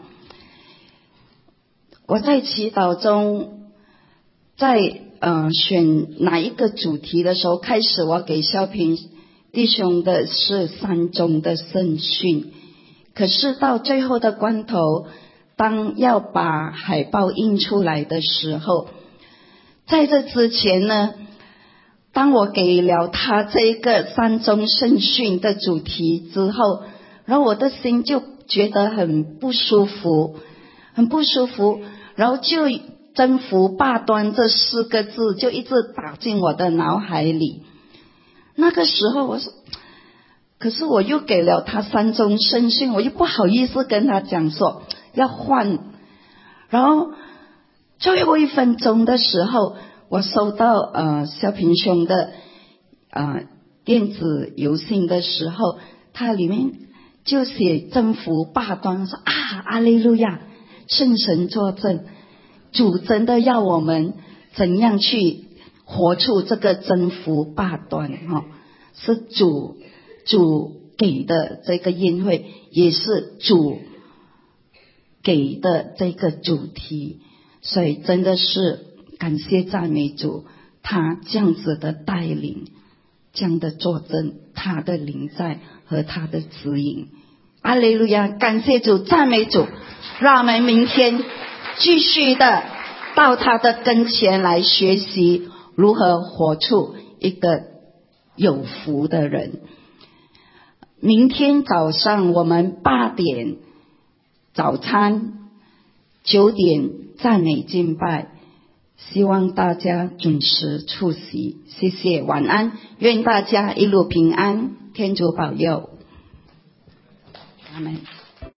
Speaker 5: 我在祈祷中，在选哪一个主题的时候，开始我给孝平弟兄的是3宗的圣训，可是到最后的关头，当要把海报印出来的时候，在这之前呢，当我给了他这个3宗圣训的主题之后，然后我的心就觉得很不舒服，然后就征服8端这4个字就一直打进我的脑海里。那个时候我说，可是我又给了他3宗圣训，我又不好意思跟他讲说要换。然后最后1分钟的时候，我收到孝平兄的电子邮信的时候，它里面就写征服8端，说阿利路亚，圣神作证，主真的要我们怎样去活出这个征服8端是主给的这个宴会，也是主给的这个主题。所以真的是感谢赞美主，他这样子的带领，这样的作证，他的临在和他的指引， 哈利路亚，感谢主，赞美主，让我们明天继续的到他的跟前来学习如何活出一个有福的人。明天早上我们8点早餐，9点赞美敬拜，希望大家准时出席。谢谢，晚安，愿大家一路平安，天主保佑，阿们。